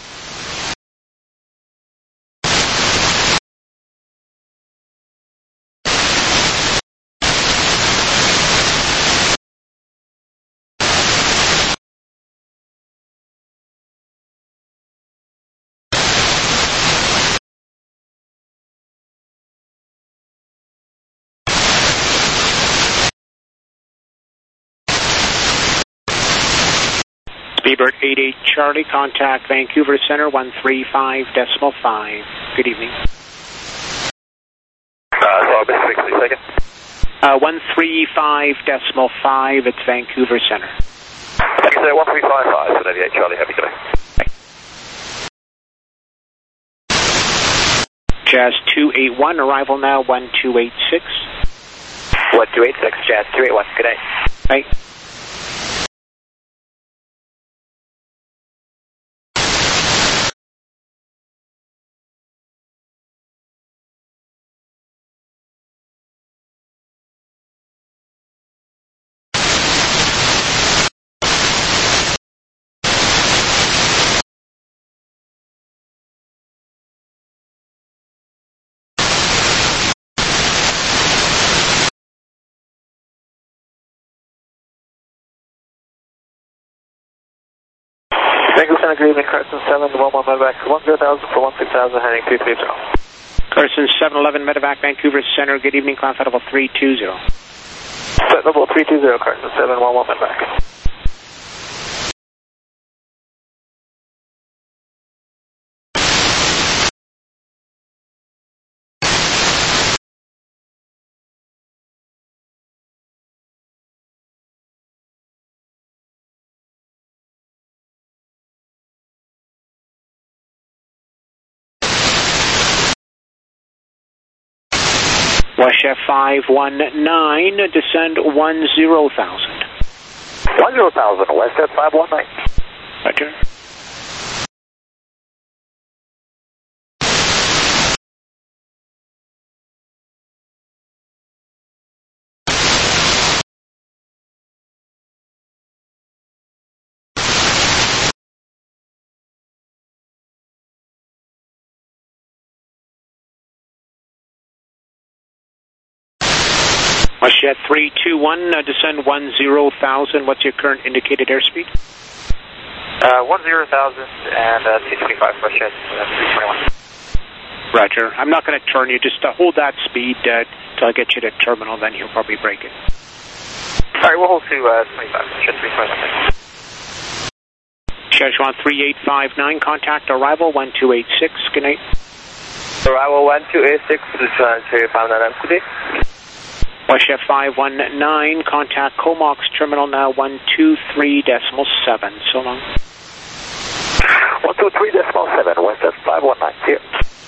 Speedbird eight eight Charlie, contact Vancouver Center one three five decimal five. Good evening. Uh, Orbit sixty seconds. Uh, one three five decimal five, it's Vancouver Center. Thank you, sir. one three five five, so eight eight Charlie, heavy today. Jazz two eight one, arrival now one two eight six. one two eight six, Jazz two eight one, good day. Right. Vancouver Center, good evening, Carson seven, one one medevac, one zero thousand for one six thousand, heading two three zero. Carson seven eleven medevac, Vancouver Center, good evening, climb flight level three two zero. Flight level three two zero, Carson seven, one one medevac. West five one nine, descend one zero thousand. one zero thousand, West F five one nine. Roger. Westjet three two one, uh, descend one zero thousand. What's your current indicated airspeed? Uh, one zero thousand and uh, two twenty-five, Westjet uh, three twenty-one. Roger. I'm not going to turn you. Just uh, hold that speed uh, till I get you to terminal, then he'll probably break it. All right, we'll hold to uh, twenty-five, Westjet three twenty-one. Szechuan three eight five nine, contact arrival one two eight six. Good night. Arrival one two eight six, Sichuan three five nine, good day. Westjet five one nine, contact Comox terminal now one two three decimal seven. So long. one two three decimal seven, Westjet five one nine, here.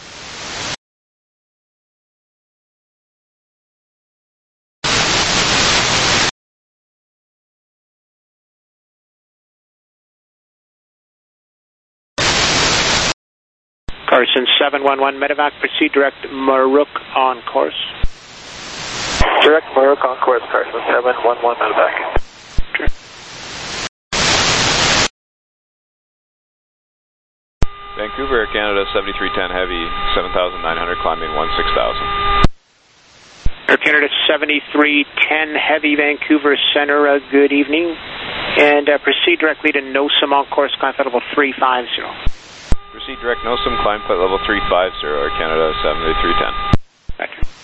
Carson seven one one medevac, proceed direct Maruk on course. Direct Maruk on course, Carson seven one one medevac. Sure. Vancouver, Air Canada, seventy-three ten Heavy, seven thousand nine hundred, climbing one six thousand. Air Canada seventy-three ten Heavy, Vancouver Center, uh, good evening. And uh, proceed directly to NOSAM on course, climb flight level three five zero. Proceed direct NOSAM, climb flight level three five zero, Air Canada seventy-three ten. Roger.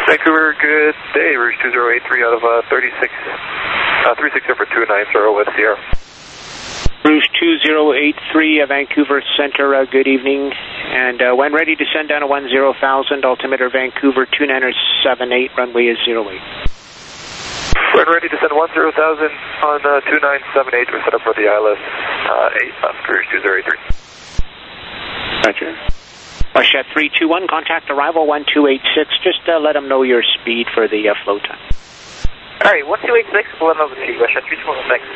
Vancouver, good day. Rouge two zero eight three out of uh, thirty-six, uh, three six zero for two nine zero with Sierra. Rouge two zero eight three, uh, Vancouver Center, uh, good evening. And uh, when ready to send down a one zero thousand, altimeter Vancouver two nine seven eight, runway is zero eight. When ready to send one zero thousand on uh, two nine seven eight, we're set up for the I L S uh, eight, uh, Rouge two zero eight three. Roger. Westjet three two one, contact arrival one two eight six. Just uh, let them know your speed for the uh, flow time. All right, one two eight six, we'll let them know the speed. Westjet three two one, thanks.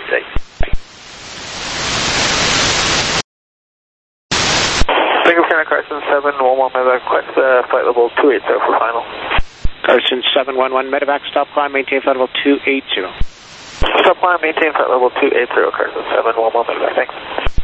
Vancouver Canada Carson seven one one medevac, request uh, flight level two eighty for final. Carson seven one one medevac, stop climb, maintain flight level two eighty. Stop climb, maintain flight level two eighty, Carson seven one one medevac, thanks.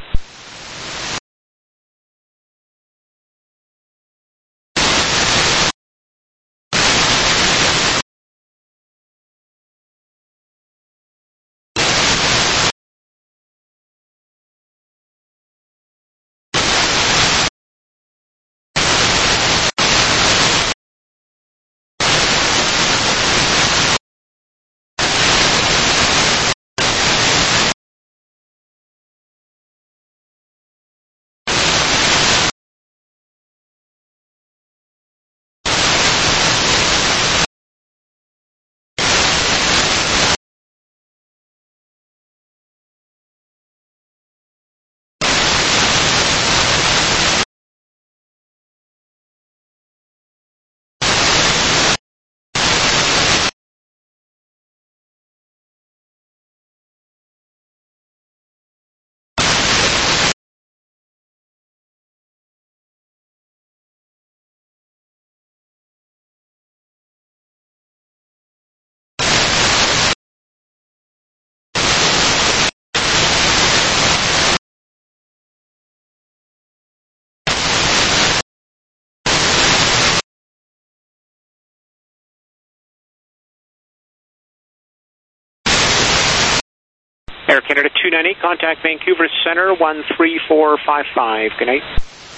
Air Canada two nine eight, contact Vancouver Center one three four five five. Good night.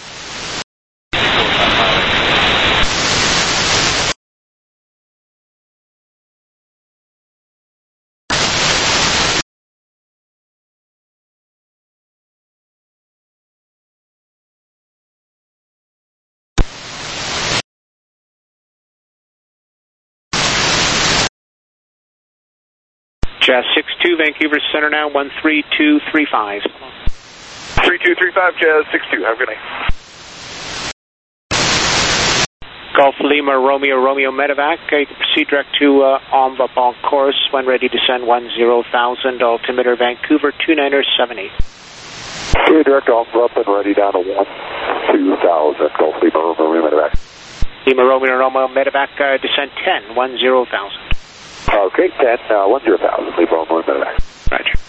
Jazz six two, Vancouver Center now, one three two three five. three two three five, Jazz six two, have a good night. Golf Lima, Romeo, Romeo Medevac, uh, you can proceed direct to uh, Envelope on course when ready to send one zero thousand, altimeter Vancouver two nine seven eight. Okay, direct Envelope and ready down to one two thousand, Golf Lima, Romeo Medevac. Lima, Romeo, Romeo Medevac, uh, descent ten, one zero thousand. Okay, ten, uh, one zero thousand, leave on one minute. Roger.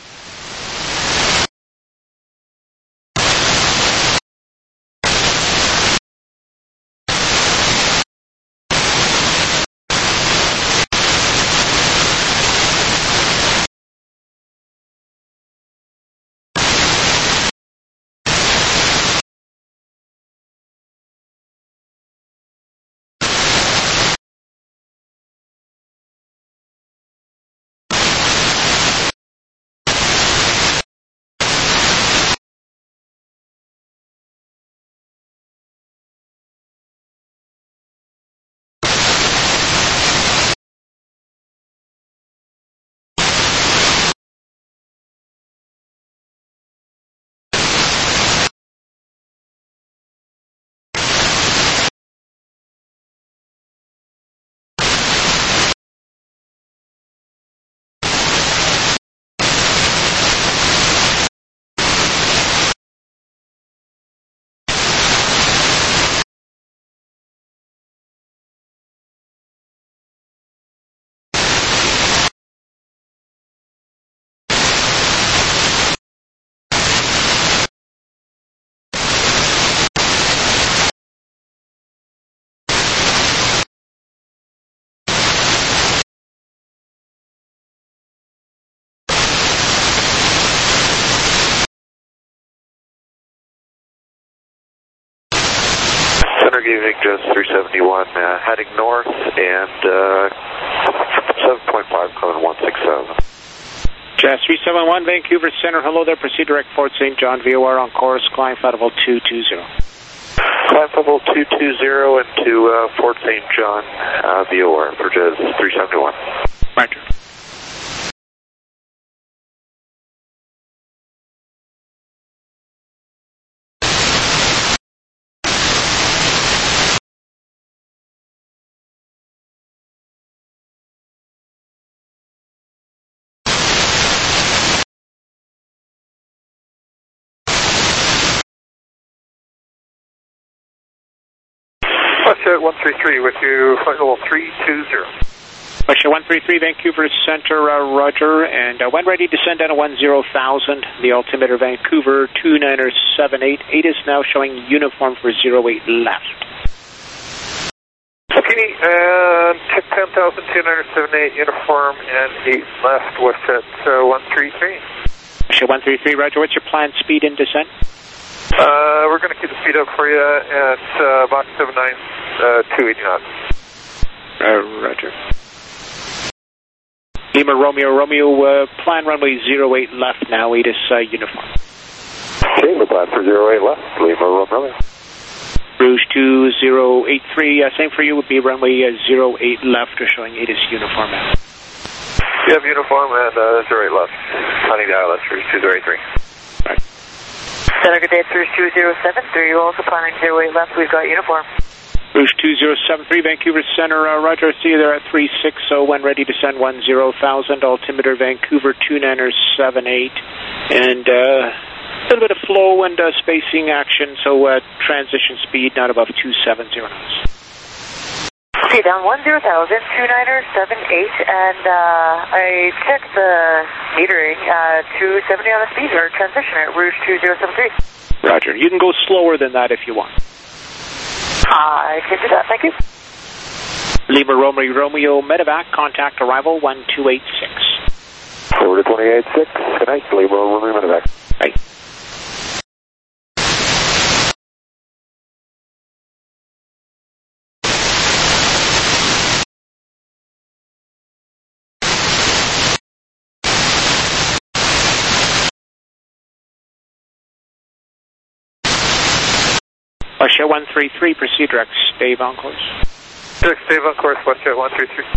evening, Jazz three seventy-one, uh, heading north and uh, seven point five, climbing one six thousand. Jazz three seventy-one, Vancouver Center, hello there, proceed direct Fort Saint John, V O R on course, climb flight level two two zero. Climb level two two zero into uh, Fort Saint John, uh, V O R for Jazz three seventy-one. Roger. Westjet one three three with you, flight level three two zero. Westjet one three three, Vancouver Center, uh, Roger, and uh, when ready to send down a one zero thousand, the altimeter Vancouver two niner seven eight, eight is now showing uniform for zero eight left. Okay, and check ten thousand two niner seven eight, uniform and eight left, Westjet uh, one three three. Westjet one three three, Roger, what's your planned speed in descent? Uh, we're going to keep the speed up for you at uh, Mach seven nine, uh, two eighty knots. Uh, Roger. Lima Romeo, Romeo, uh, plan runway zero eight left now, eight is uh, uniform. Okay, we're plan for zero eight left, Lima Romeo. Rouge two zero eight three, uh, same for you, would be runway uh, zero eight left, or showing eight is uniform now. You have uniform and uh, zero eight left. Hunting dial, that's Rouge two zero eight three. Right. Center, good day, it's Rouge two zero seven three, you're also planning zero eight left, we've got uniform. Rouge two zero seven three, Vancouver Center, uh, Roger, see you there at three six zero, when ready to send one zero thousand, altimeter Vancouver two niner seven eight, and uh, a little bit of flow and uh, spacing action, so uh, transition speed not above two seven zero knots. Okay, down one zero thousand, two niner seven eight, and uh, I checked the metering, uh, two seventy on the speed, or transition at Rouge two zero seven three. Roger, you can go slower than that if you want. I can do that, thank you. Lima Romeo, Romeo, Medevac, contact arrival one two eight six. Over to twenty-eight six, good night, Lima Romeo, Medevac. Right. Westjet one three three, proceed direct, stay on course. Direct, stay on course, Westjet one three three.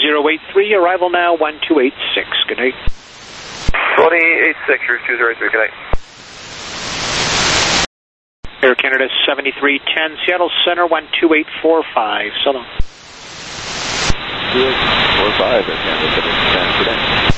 zero eight three, arrival now one two eight six. Good night. twenty eighty-six, Rouge two zero three, good night. Air Canada seventy-three ten, Seattle Center one two eight four five. So long. two eight four five, Air Canada seventy-three ten, good night.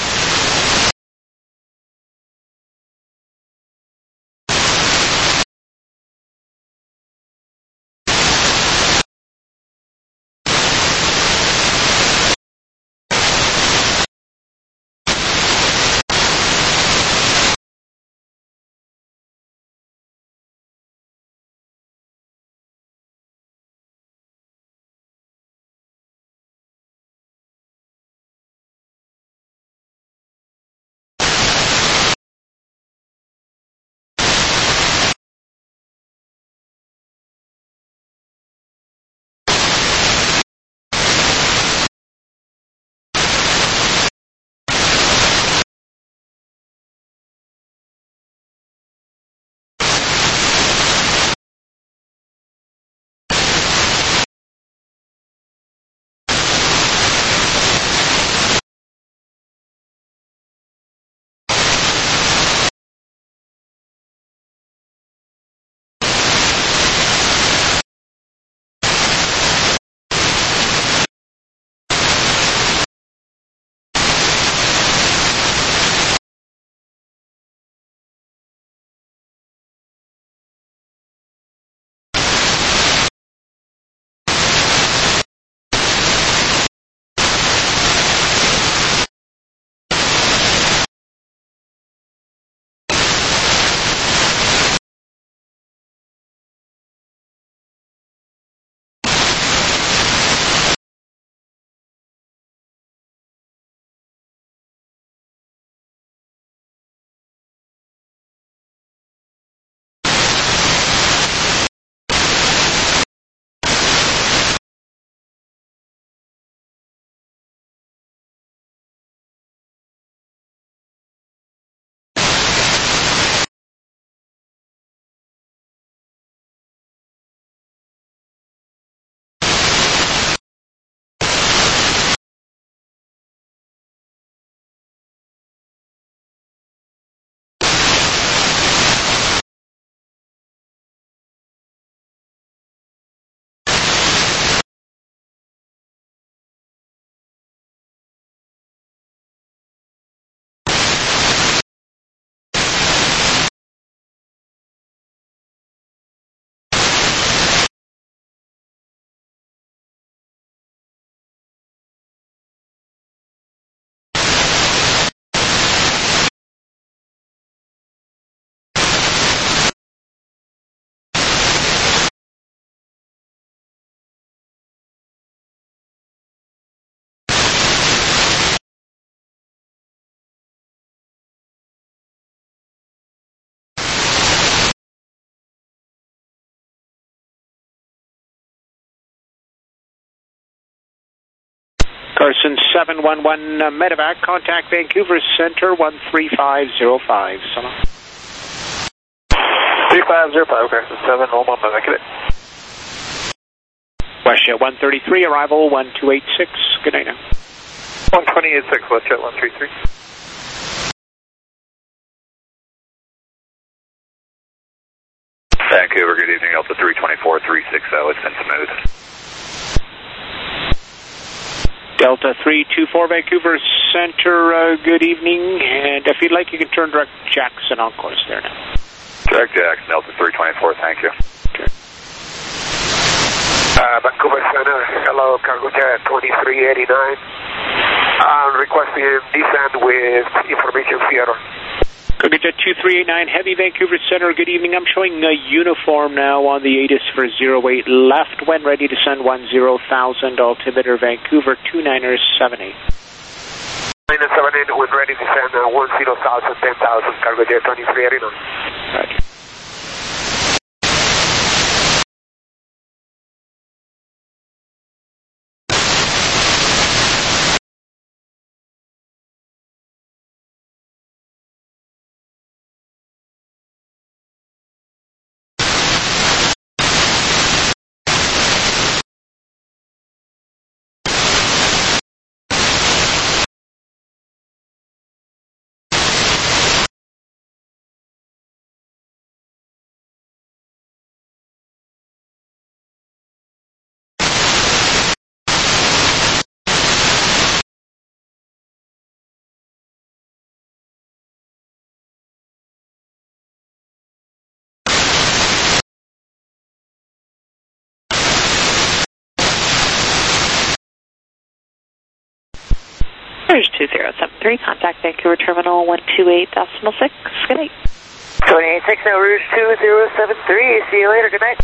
Carson seven one one uh, Medevac, contact Vancouver Center one three five zero five. So long. three five zero five, Carson seven one one Medevac, good night. WestJet one thirty-three, arrival one two eight six. Good night now. one twenty-eight six, WestJet one thirty-three. Vancouver, good evening, Delta three twenty-four three sixty, it's been smooth. Delta three two four, Vancouver Center, uh, good evening, and if you'd like you can turn direct Jackson on course there now. Direct Jackson, Delta three twenty-four, thank you. Okay. Uh, Vancouver Center, hello, Cargojet twenty-three eighty-nine. I'm requesting descent with information Sierra. Cargojet two three eight nine, Heavy, Vancouver Center, good evening. I'm showing a uniform now on the A T I S for zero eight left when ready to send one zero thousand, altimeter Vancouver two niner seven eight. nine seven eight, when ready to send uh, one zero thousand, ten thousand, Cargojet twenty-three eighty-nine. Roger. Rouge two zero seven three, contact Vancouver Terminal one two eight decimal six. Good night. twenty-eight six now, Rouge two zero seven three. See you later. Good night.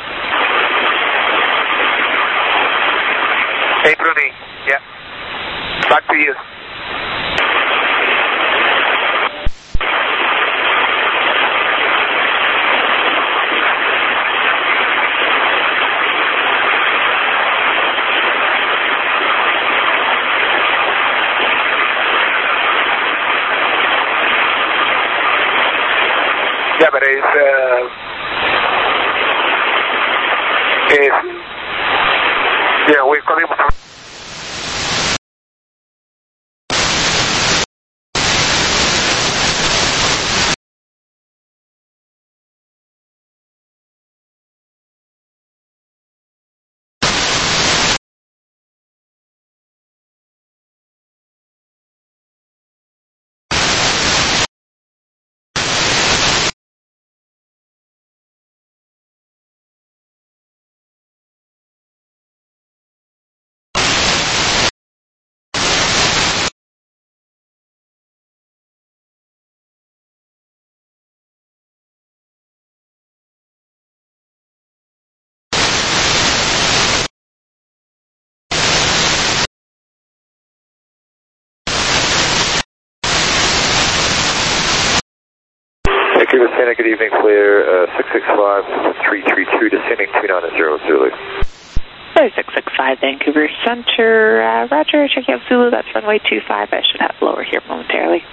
Hey, Bruni. Yeah. Back to you. Yeah, but it's, uh, it's, yeah, we're calling from Vancouver, Santa, good evening, Flair, uh, six six five, three three two, descending two nine zero, Zulu. Flair six six five, Vancouver Center, uh, Roger, check out Zulu, that's runway two five, I should have lower here momentarily.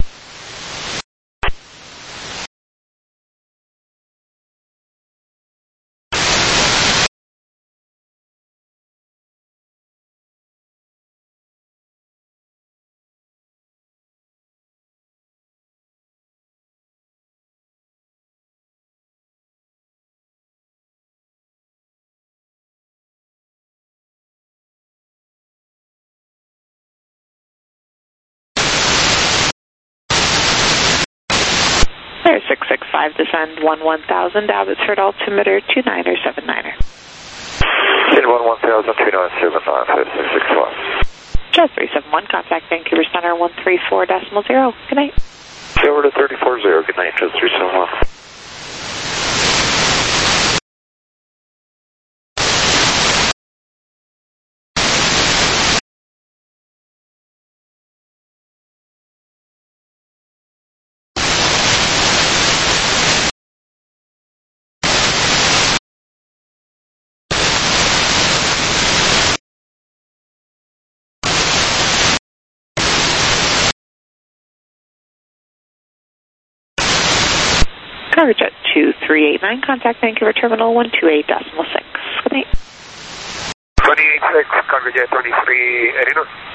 Flair six six five, descend one one thousand, Abbotsford altimeter two niner seven niner. Descend one one thousand, two nine seven nine, Flair six six five. Just three seven one, contact Vancouver Center one three four decimal zero. Good night. Over to thirty four zero, good night, just three seven one. Cargojet two three eight nine, contact Vancouver Terminal one two eight decimal six. Good night. twenty-eight six, Cargojet twenty-three eighty-nine.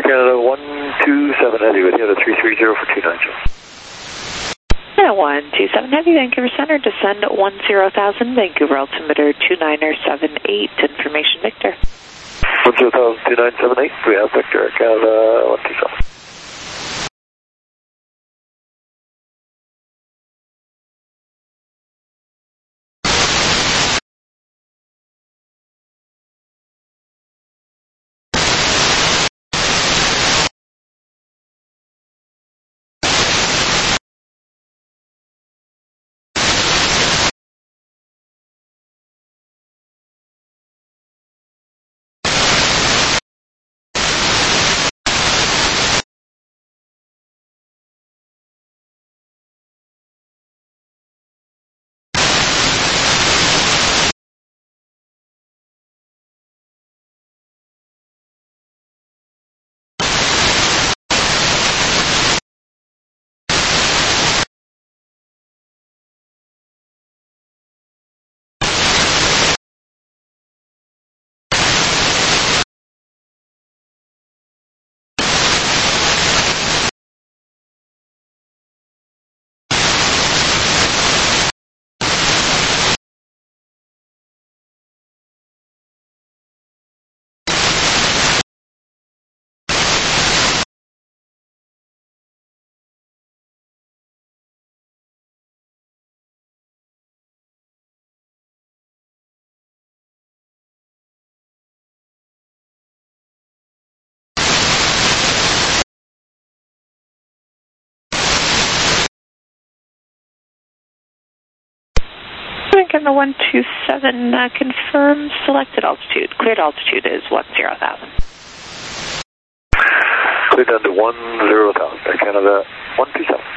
Canada one two seven Heavy with you at a three three zero for two nine John. Yeah, one two seven Heavy, Vancouver Center, descend one zero thousand, Vancouver altimeter two niner seven eight, information Victor. one zero thousand two nine seven eight, we have Victor, Canada one two seven. Lincoln, the one two seven, uh, confirm selected altitude. Cleared altitude is one zero thousand. Cleared down to one zero thousand, Air Canada one two seven.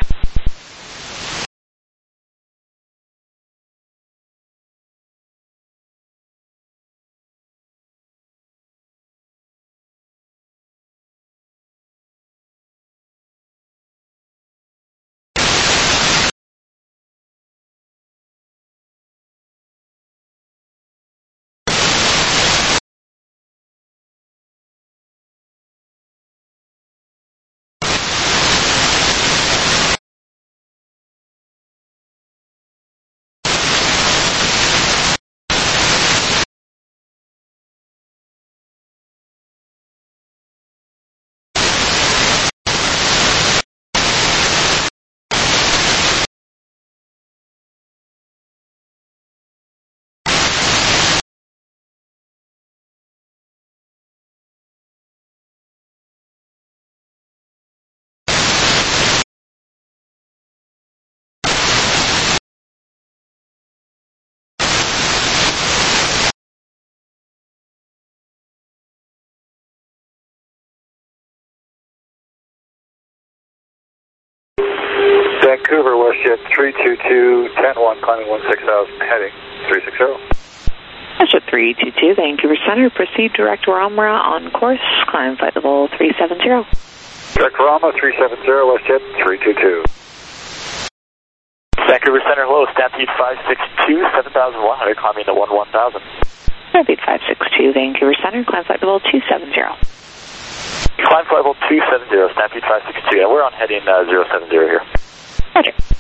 Vancouver, WestJet three two two, ten one, climbing one six thousand, heading three six zero. WestJet three two two, Vancouver Center, proceed direct Ramra on course, climb flight level three seven zero. Direct Ramra three seven zero, WestJet three two two. Vancouver Center, hello, Stampede five six two, seven thousand one hundred, climbing to one one thousand. Stampede five six two, Vancouver Center, climb flight level two seven zero. Climb flight level two seven zero, Stampede five six two, and we're on heading uh, zero seven zero here. Roger.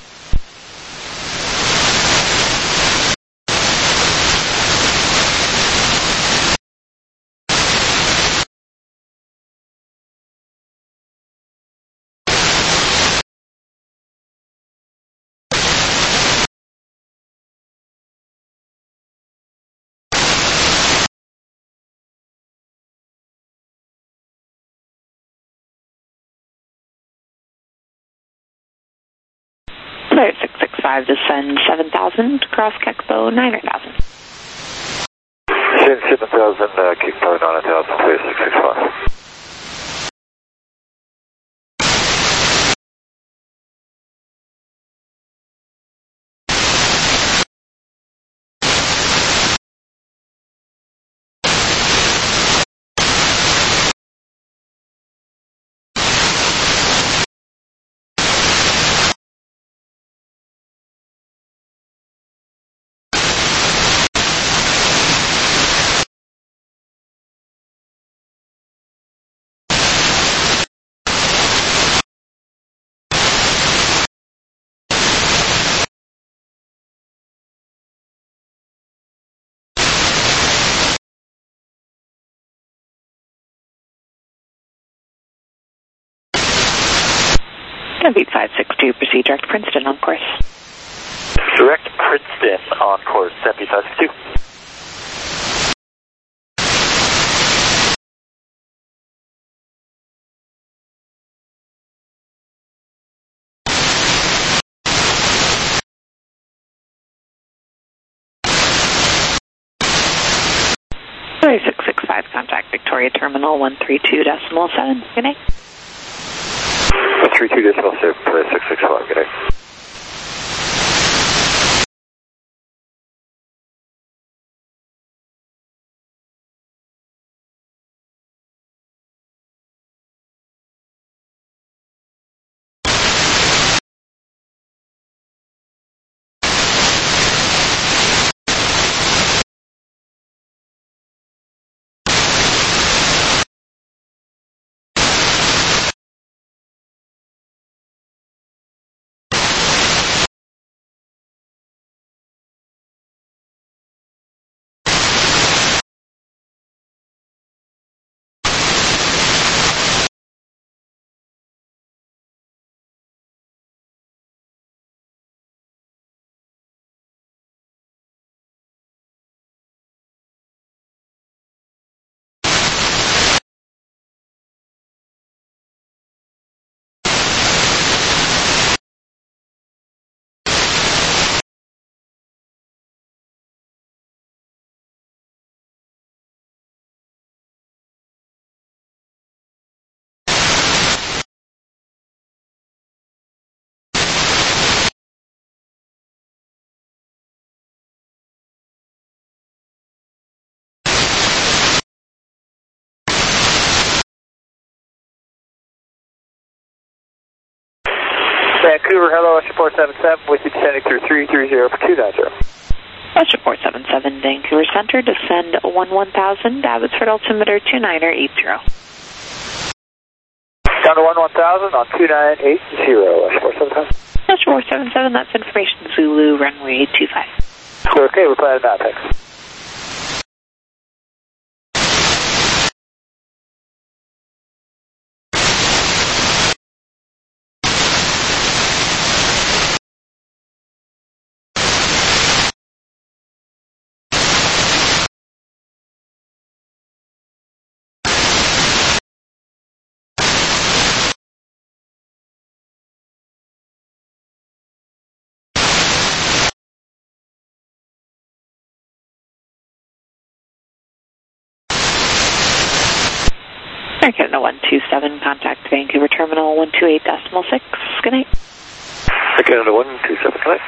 Flight six six five, descend seven thousand, cross Kekbo nine thousand. seven thousand, uh, Kekbo nine thousand, clear six six five. Beat five six two, proceed direct to Princeton on course. Direct Princeton on course, seven five six two. six six five, contact Victoria Terminal one three two decimal seven. Good night. one three two decimal seven, six six five, good night. Vancouver, hello, Support seven seven, with you descending through three three zero for two nine zero. Support seven seven, Vancouver Center, descend one one thousand, Abbotsford altimeter two niner eight zero. Down to one one thousand on two nine eight zero, Support seven seven. Support seven seven, that's information Zulu, runway two five. We're okay, we're planning now, thanks. Canada one two seven, contact Vancouver Terminal one two eight decimal six. Good night. Canada one two seven, good night.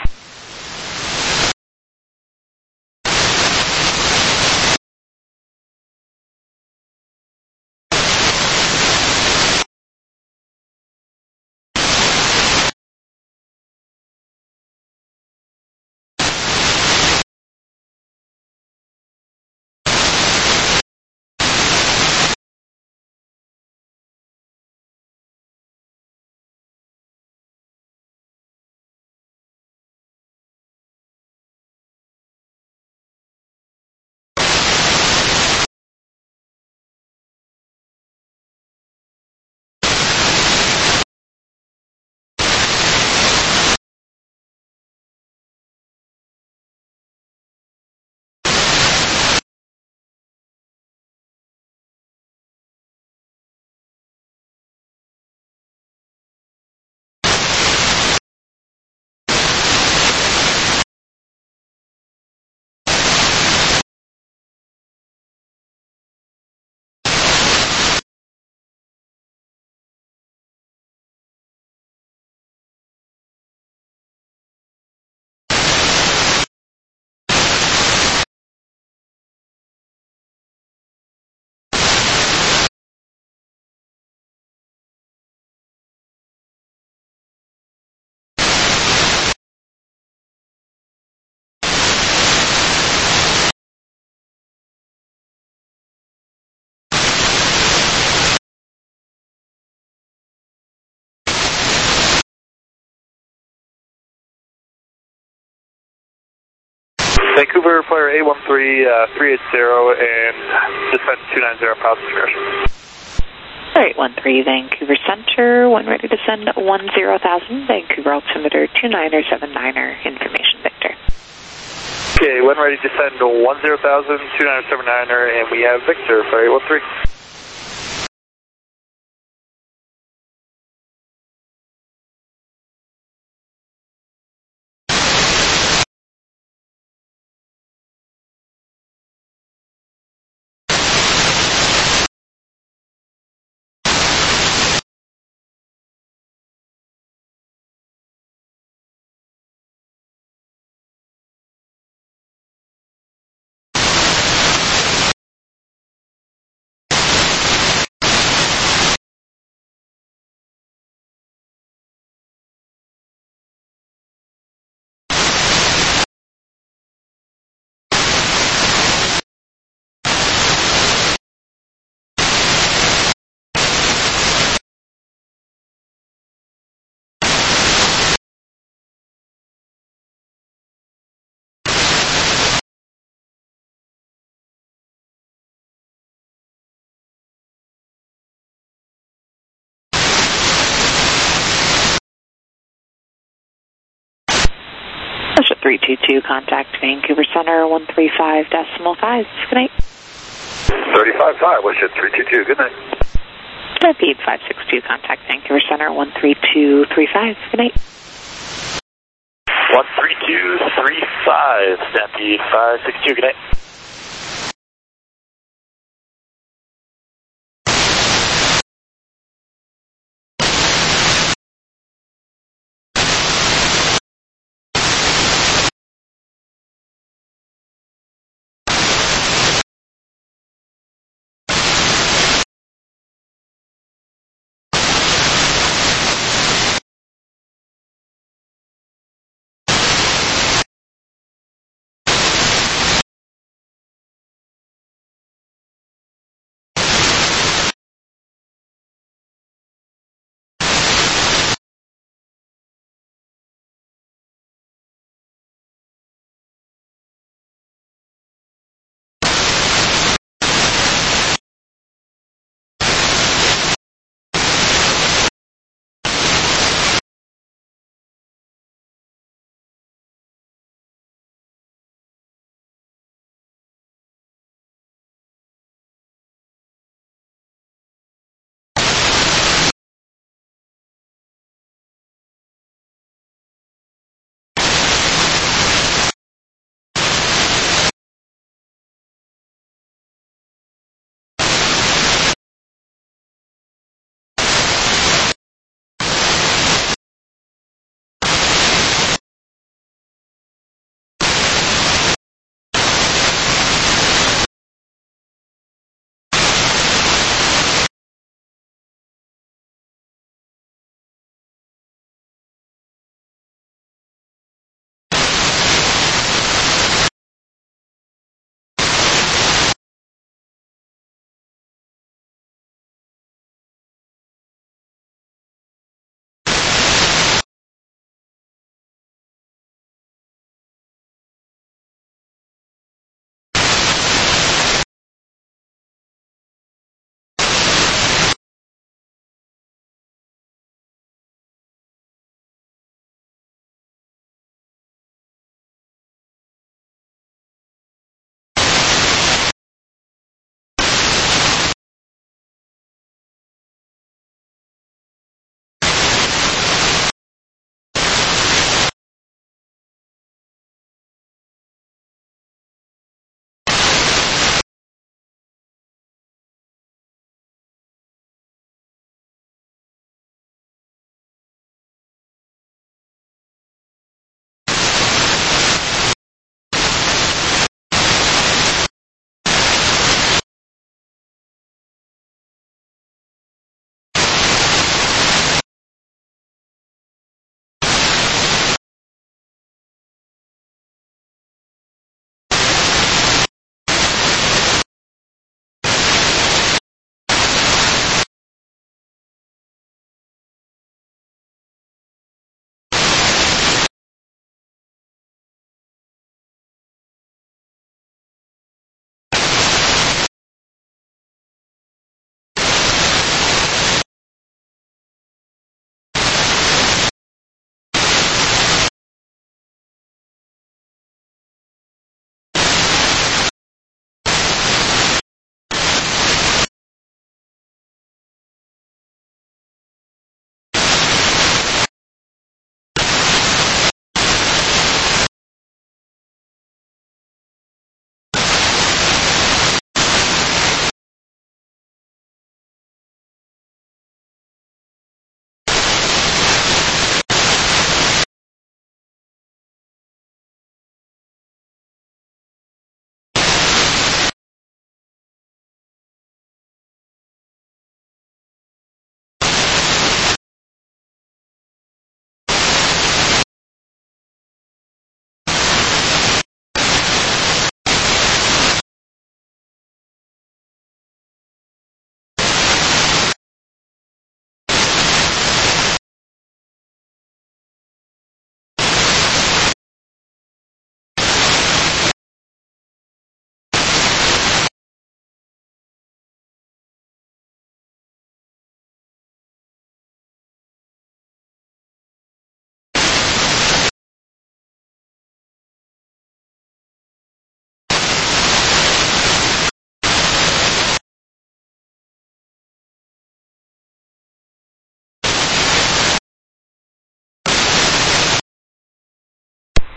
Vancouver, player eight one three, uh, three eight zero, and descend two nine zero, positive discretion. Alright, one three Vancouver Center, when ready to send one zero thousand, Vancouver altimeter two niner seven niner, information Victor. Okay, when ready to send one zero thousand, two niner seven niner, and we have Victor, Flight eight one three. three two two, contact Vancouver Center, one three five decimal five. Good night. thirty-five five, Westjet three two two, good night. Stampede five six two, contact Vancouver Center, one three two three five. Good night. one three two three five, Stampede five six two, good night.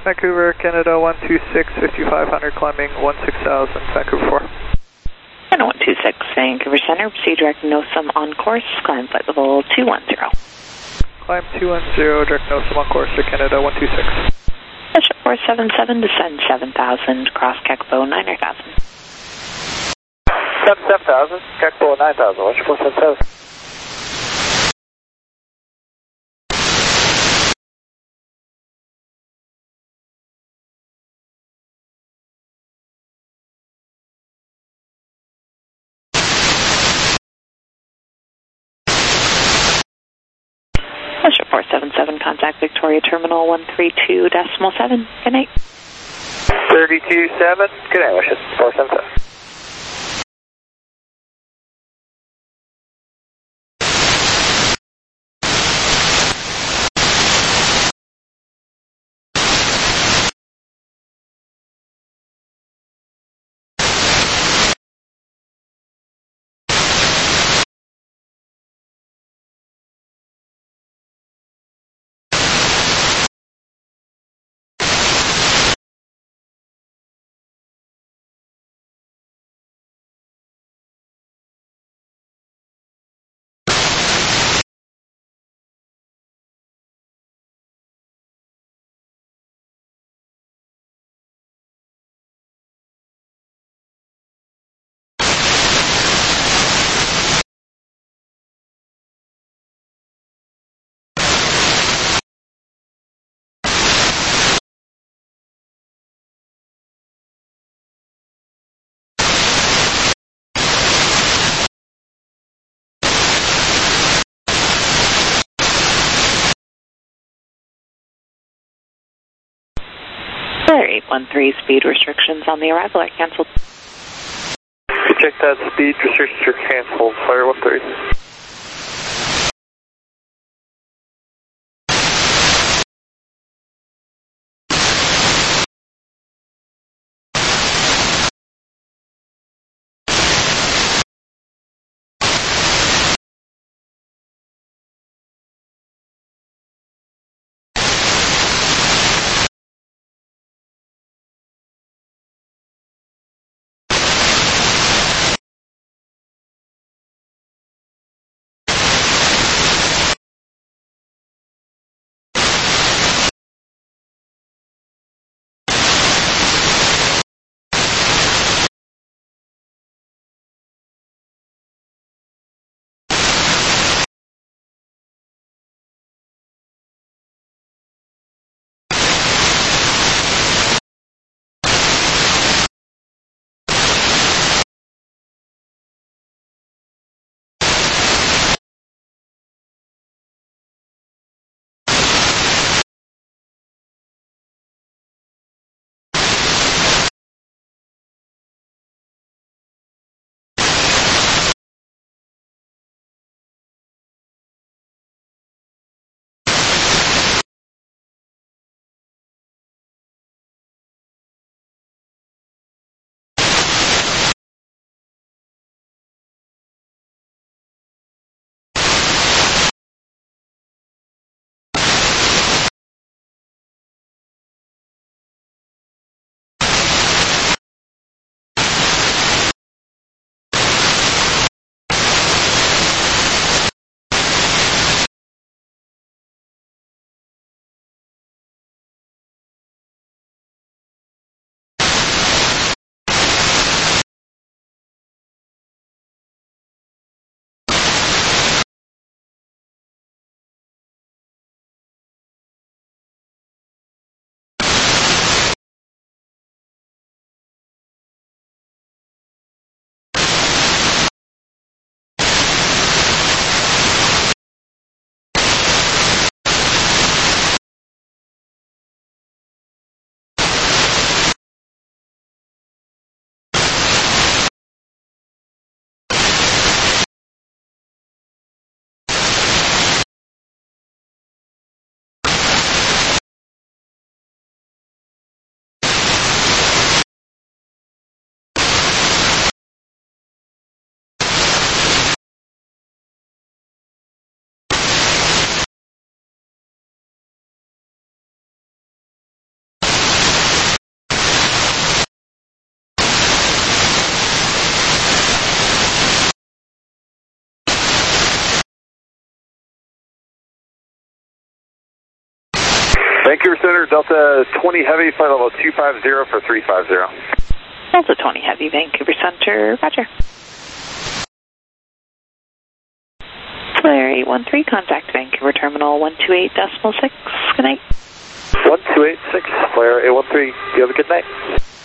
Vancouver, Canada one two six, fifty-five hundred, climbing one six thousand, Vancouver four. Canada one two six, Vancouver Center, proceed direct NOSUM on course, climb flight level two one zero. Climb two one zero, direct NOSUM on course to Canada one two six. Bishop four seven seven, descend seven thousand, cross Kekbo nine thousand. seven seven thousand, Kekbo nine thousand, watch four seven seven. Bishop four seven seven, contact Victoria Terminal one three two decimal seven. Good night. thirty-two seven, good night, wishes, four seven seven. eight one three, speed restrictions on the arrival are canceled. Check that, speed restrictions are canceled, fire one three. Vancouver Center, Delta twenty Heavy, flight level two five zero for three five zero. Delta twenty Heavy, Vancouver Center, roger. Flare eight one three, contact Vancouver Terminal one two eight point six, good night. one two eight six, Flare eight one three, you have a good night.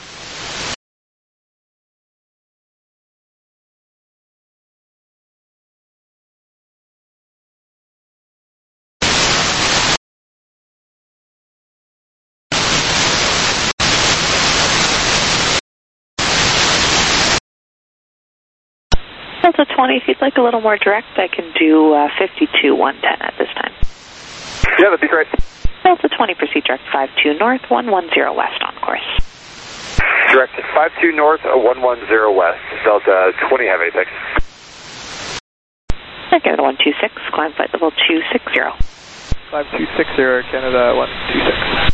Delta twenty, if you'd like a little more direct, I can do uh, fifty-two one ten at this time. Yeah, that'd be great. Delta twenty, proceed direct five two north, one one zero west on course. Direct five two north, one one zero west, Delta twenty Heavy, thanks. Canada one two six, climb flight level two six zero. five two six zero, Canada one two six.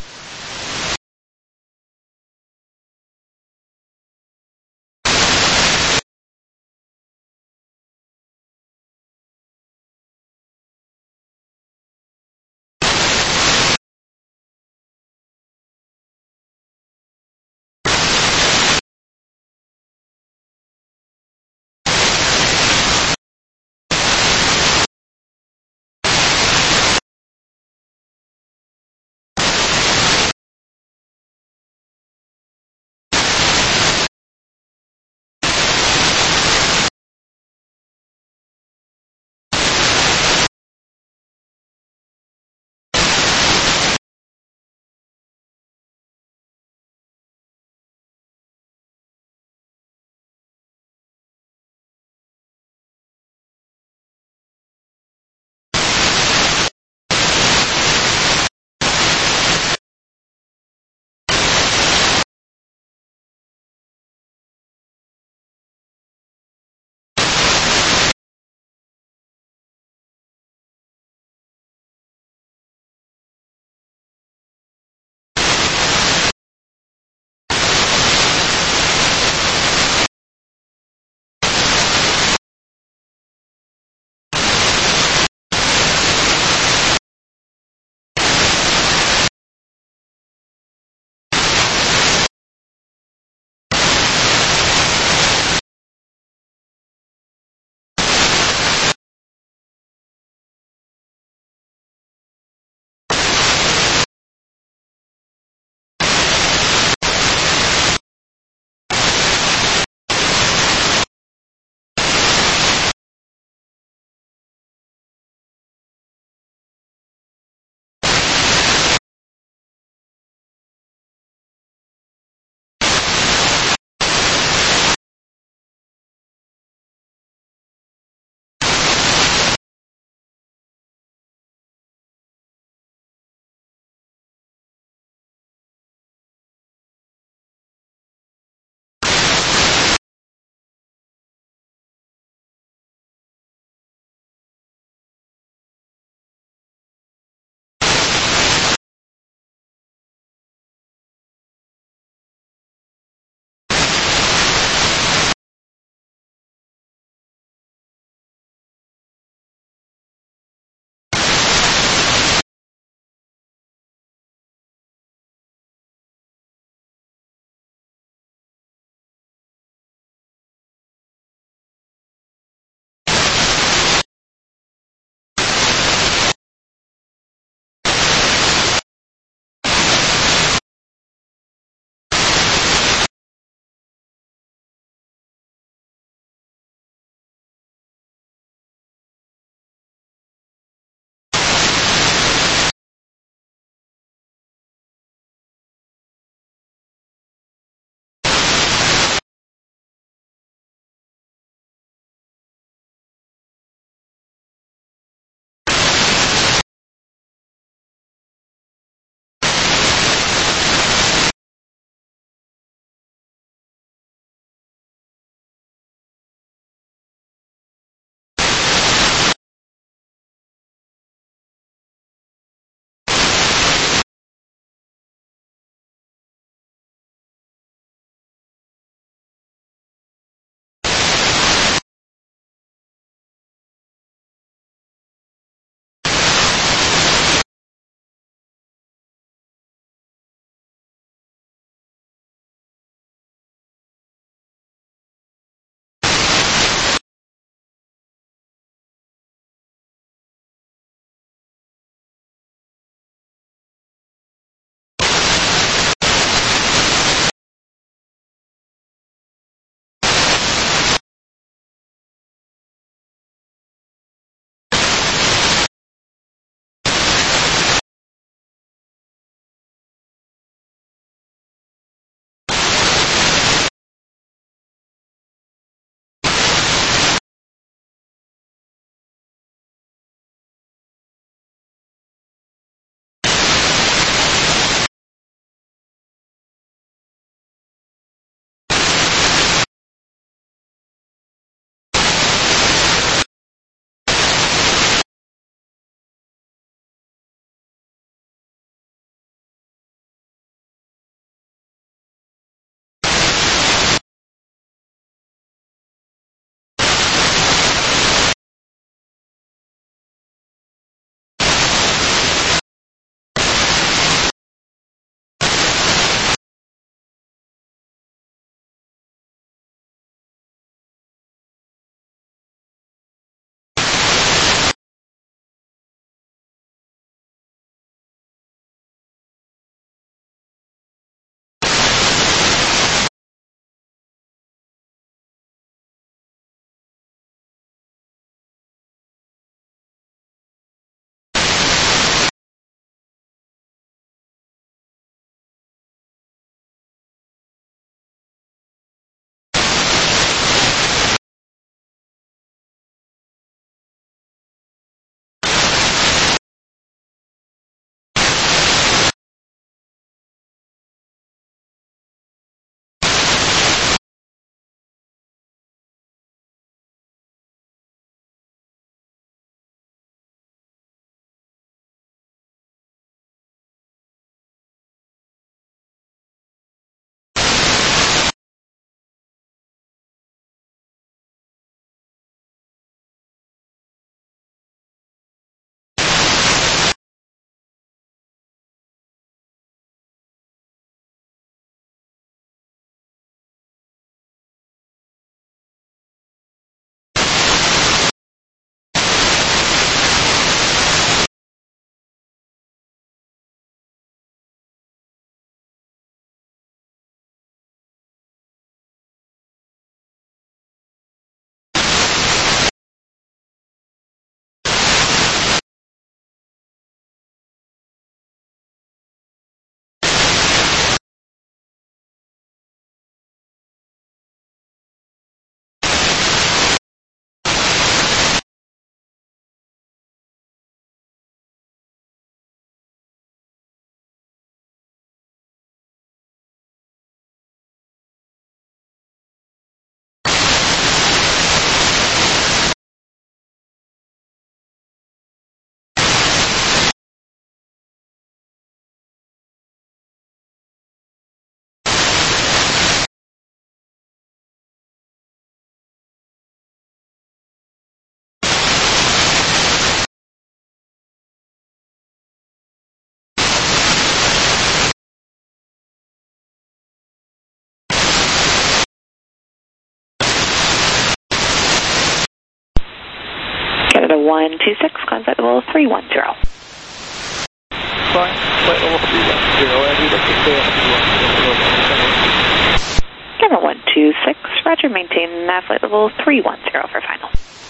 one two six, climb flight level three one zero. Climb flight level three one zero, and we'd like to stay at three one zero. Camera one two six, roger, maintain uh, flight level three one zero for final.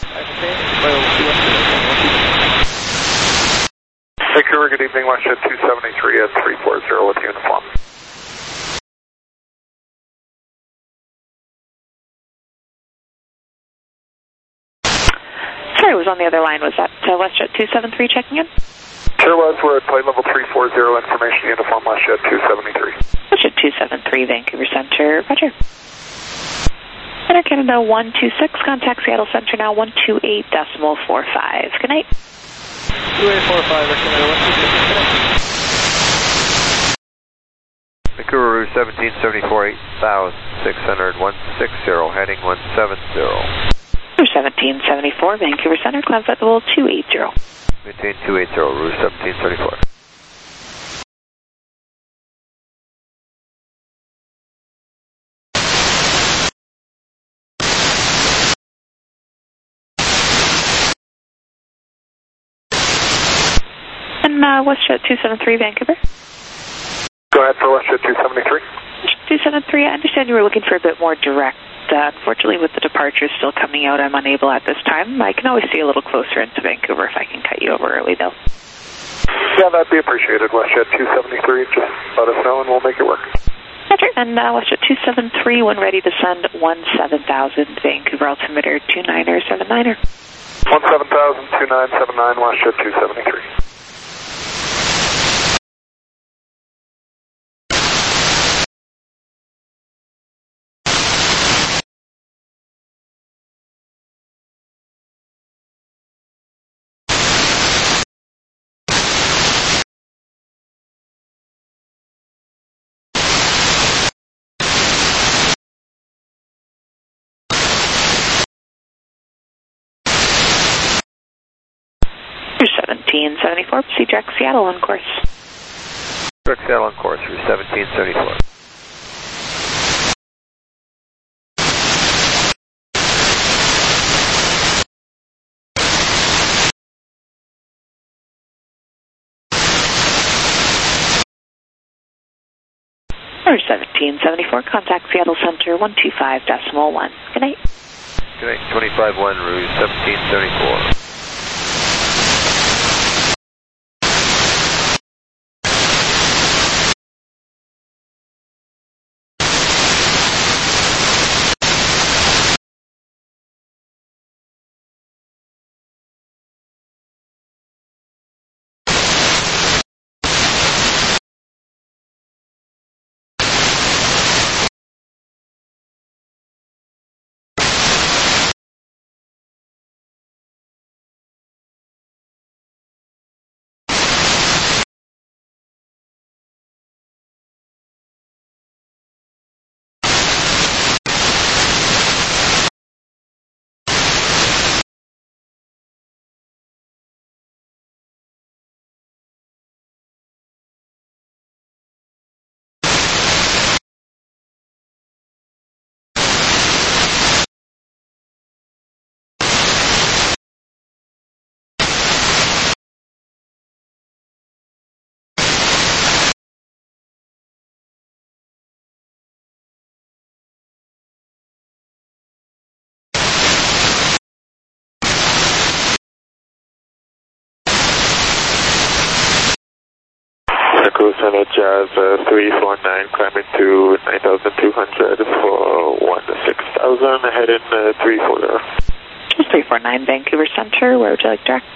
Vancouver, good evening, WestJet two seventy-three at three four zero with uniform. Sorry, I was on the other line. Was that uh, WestJet two seventy-three checking in? Sure was. We're at flight level three four zero, information uniform, WestJet two seventy-three. WestJet two seventy-three, Vancouver Center, roger. Center Canada one two six, contact Seattle Center now one two eight decimal four five. Good night. two eight four five, Canada one two six, good night. Vancouver Rouge seventeen seventy-four, eight thousand six hundred, one sixty, heading one seventy. seventeen seventy-four, Vancouver Center, climb flight level two eighty. Maintain two eighty, Rouge seventeen seventy-four. And uh, WestJet two seventy-three, Vancouver. Go ahead for WestJet two seventy-three. two seventy-three, I understand you were looking for a bit more direct. Uh, unfortunately, with the departure still coming out, I'm unable at this time. I can always see a little closer into Vancouver if I can cut you over early, though. Yeah, that'd be appreciated. WestJet two seventy-three, just let us know and we'll make it work. Roger, and uh, WestJet two seventy-three, when ready to send one seven thousand, Vancouver altimeter two niner seven niner. one seven thousand, two nine seven nine, WestJet two seventy-three. seventeen seventy-four, proceed direct Seattle on course. Direct Seattle on course, Rouge seventeen seventy-four. Rouge seventeen seventy-four, contact Seattle Center one two five decimal one. Good night. Good night, twenty-five one, Rouge seventeen seventy-four. Cruise Center Jazz uh, three four nine, climbing to nine thousand two hundred for one six thousand, heading uh, three forty. three four nine, Vancouver Center, where would you like direct?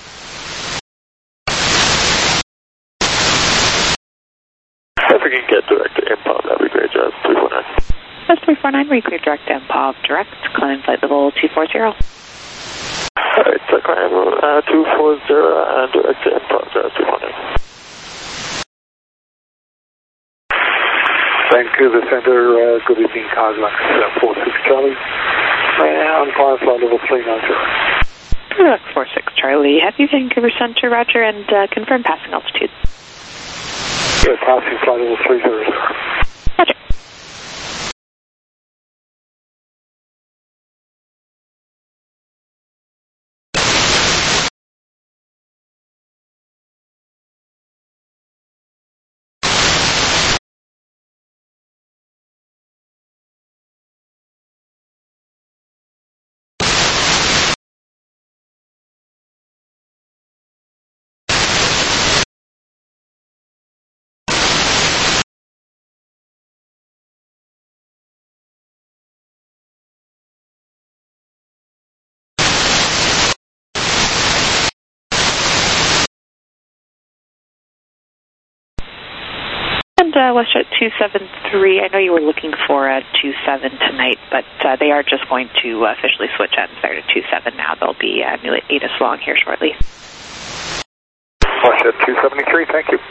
If we can get direct to impound, that'd be great, Jazz three four nine. That's three four nine, we clear direct to impound direct, climb flight level two forty. Alright, so climb uh, two forty and direct to impound, Jazz two four nine. Vancouver Center, uh, good evening, Cosmos uh, four six Charlie. Uh, on climb flight level three nine zero. four six Charlie, Heavy Vancouver Center, roger, and uh, confirm passing altitude. Yeah, passing flight level three zero zero. Roger. And uh, WestJet two seven three, I know you were looking for a two seven tonight, but uh, they are just going to officially switch out and start at two seven now. They'll be uh, nearly eight us long here shortly. WestJet two seventy-three, thank you.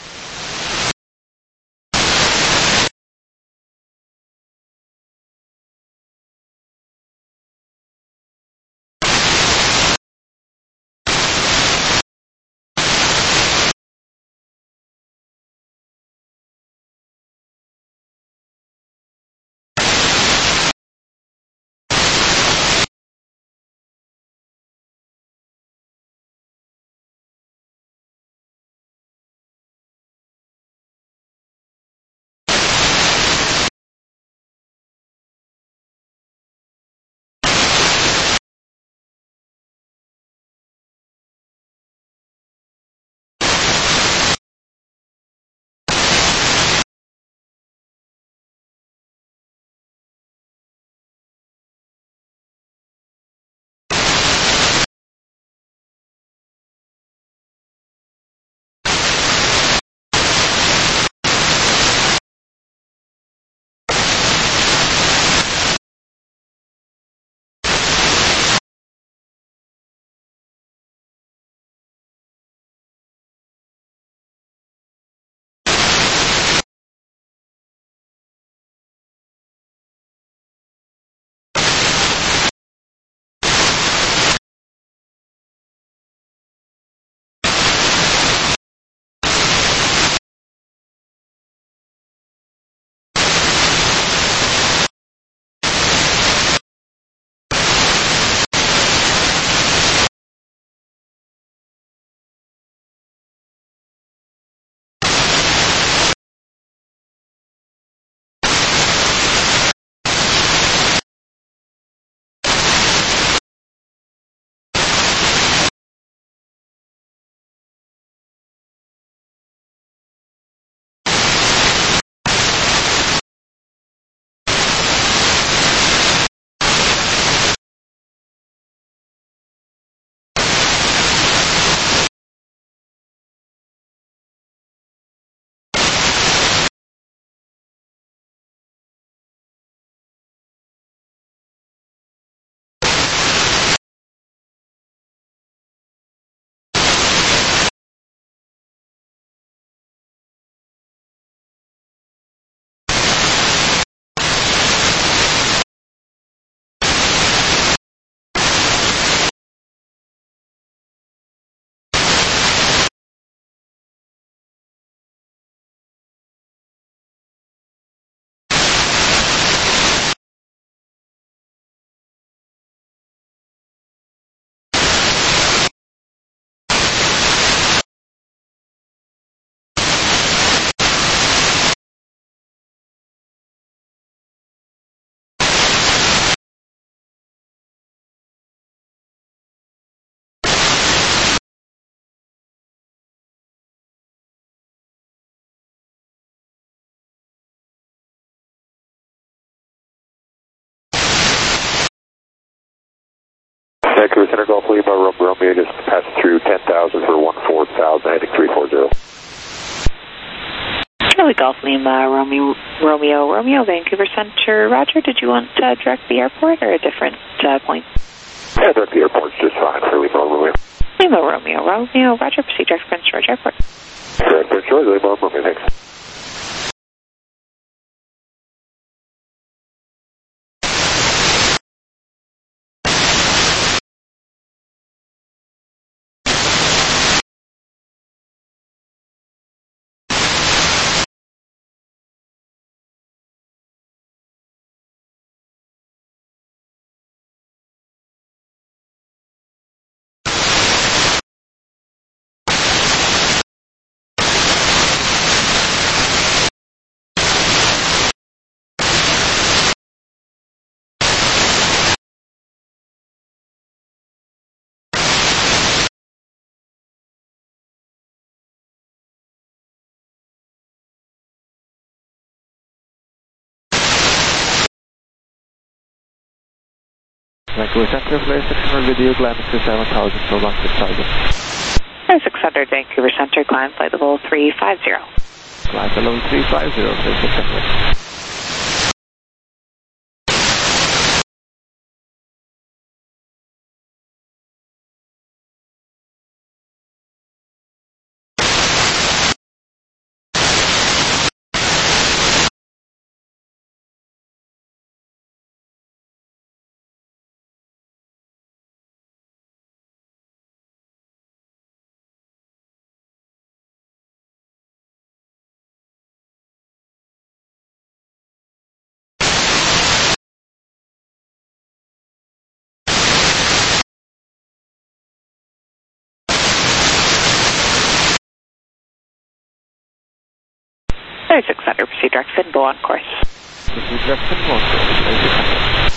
Vancouver Center Golf Lima, Romeo just passed through ten thousand for one four thousand, heading three four zero. Charlie Golf Lima, Romeo, Romeo, Romeo, Vancouver Center. Roger, did you want uh, direct the airport or a different uh, point? Yeah, direct the airport's just fine for Lima, Romeo. Lima, Romeo, Romeo, Roger, proceed direct Prince George Airport. Direct Prince George, Lima, Romeo, thanks. Vancouver Center, flare six hundred video, climbing to seven thousand, so long six thousand. Flare six hundred, Vancouver Center, climb flight level three five zero. flight level three five zero, clear six hundred. thirty-six hundred, proceed direct Finbo on course. Proceed direct Finbo on course, thirty-six hundred.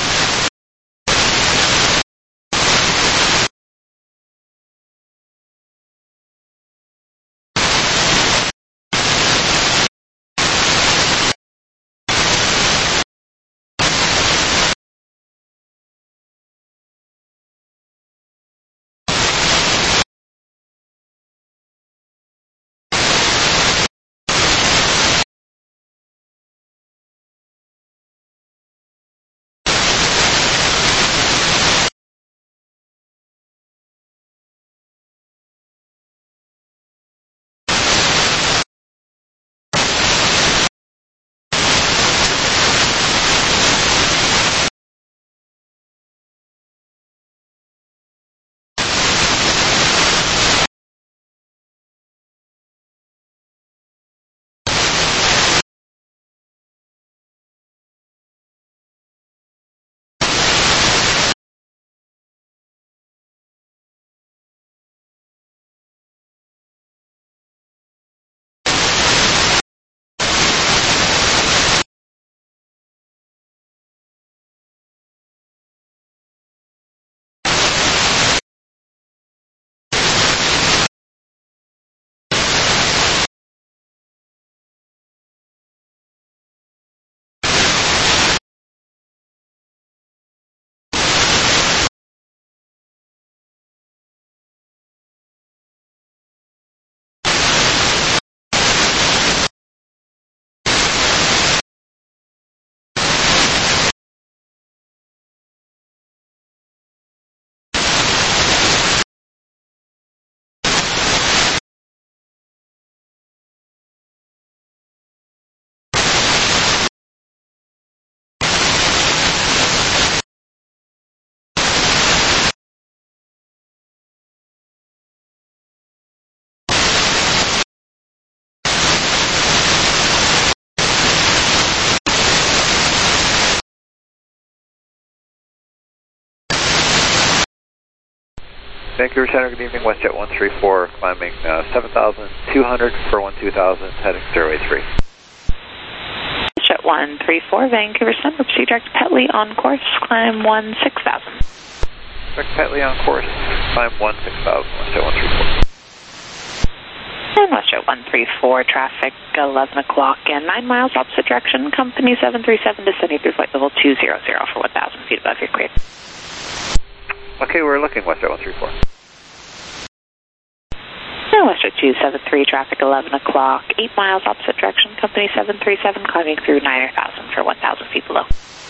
Vancouver Center, good evening, WestJet one three four, climbing uh, seven thousand two hundred for one two thousand, heading zero eight three. WestJet one three four, Vancouver Center, proceed direct Petley on course, climb one six thousand. Direct Petley on course, climb one six thousand, WestJet one three four. And WestJet one three four, traffic eleven o'clock and nine miles opposite direction, company seven three seven descending through flight level two zero zero for one thousand feet above your clear. Okay, we're looking WestJet one three four. And WestJet two seven three, traffic eleven o'clock, eight miles opposite direction, company seven three seven, climbing through nine thousand for one thousand feet below.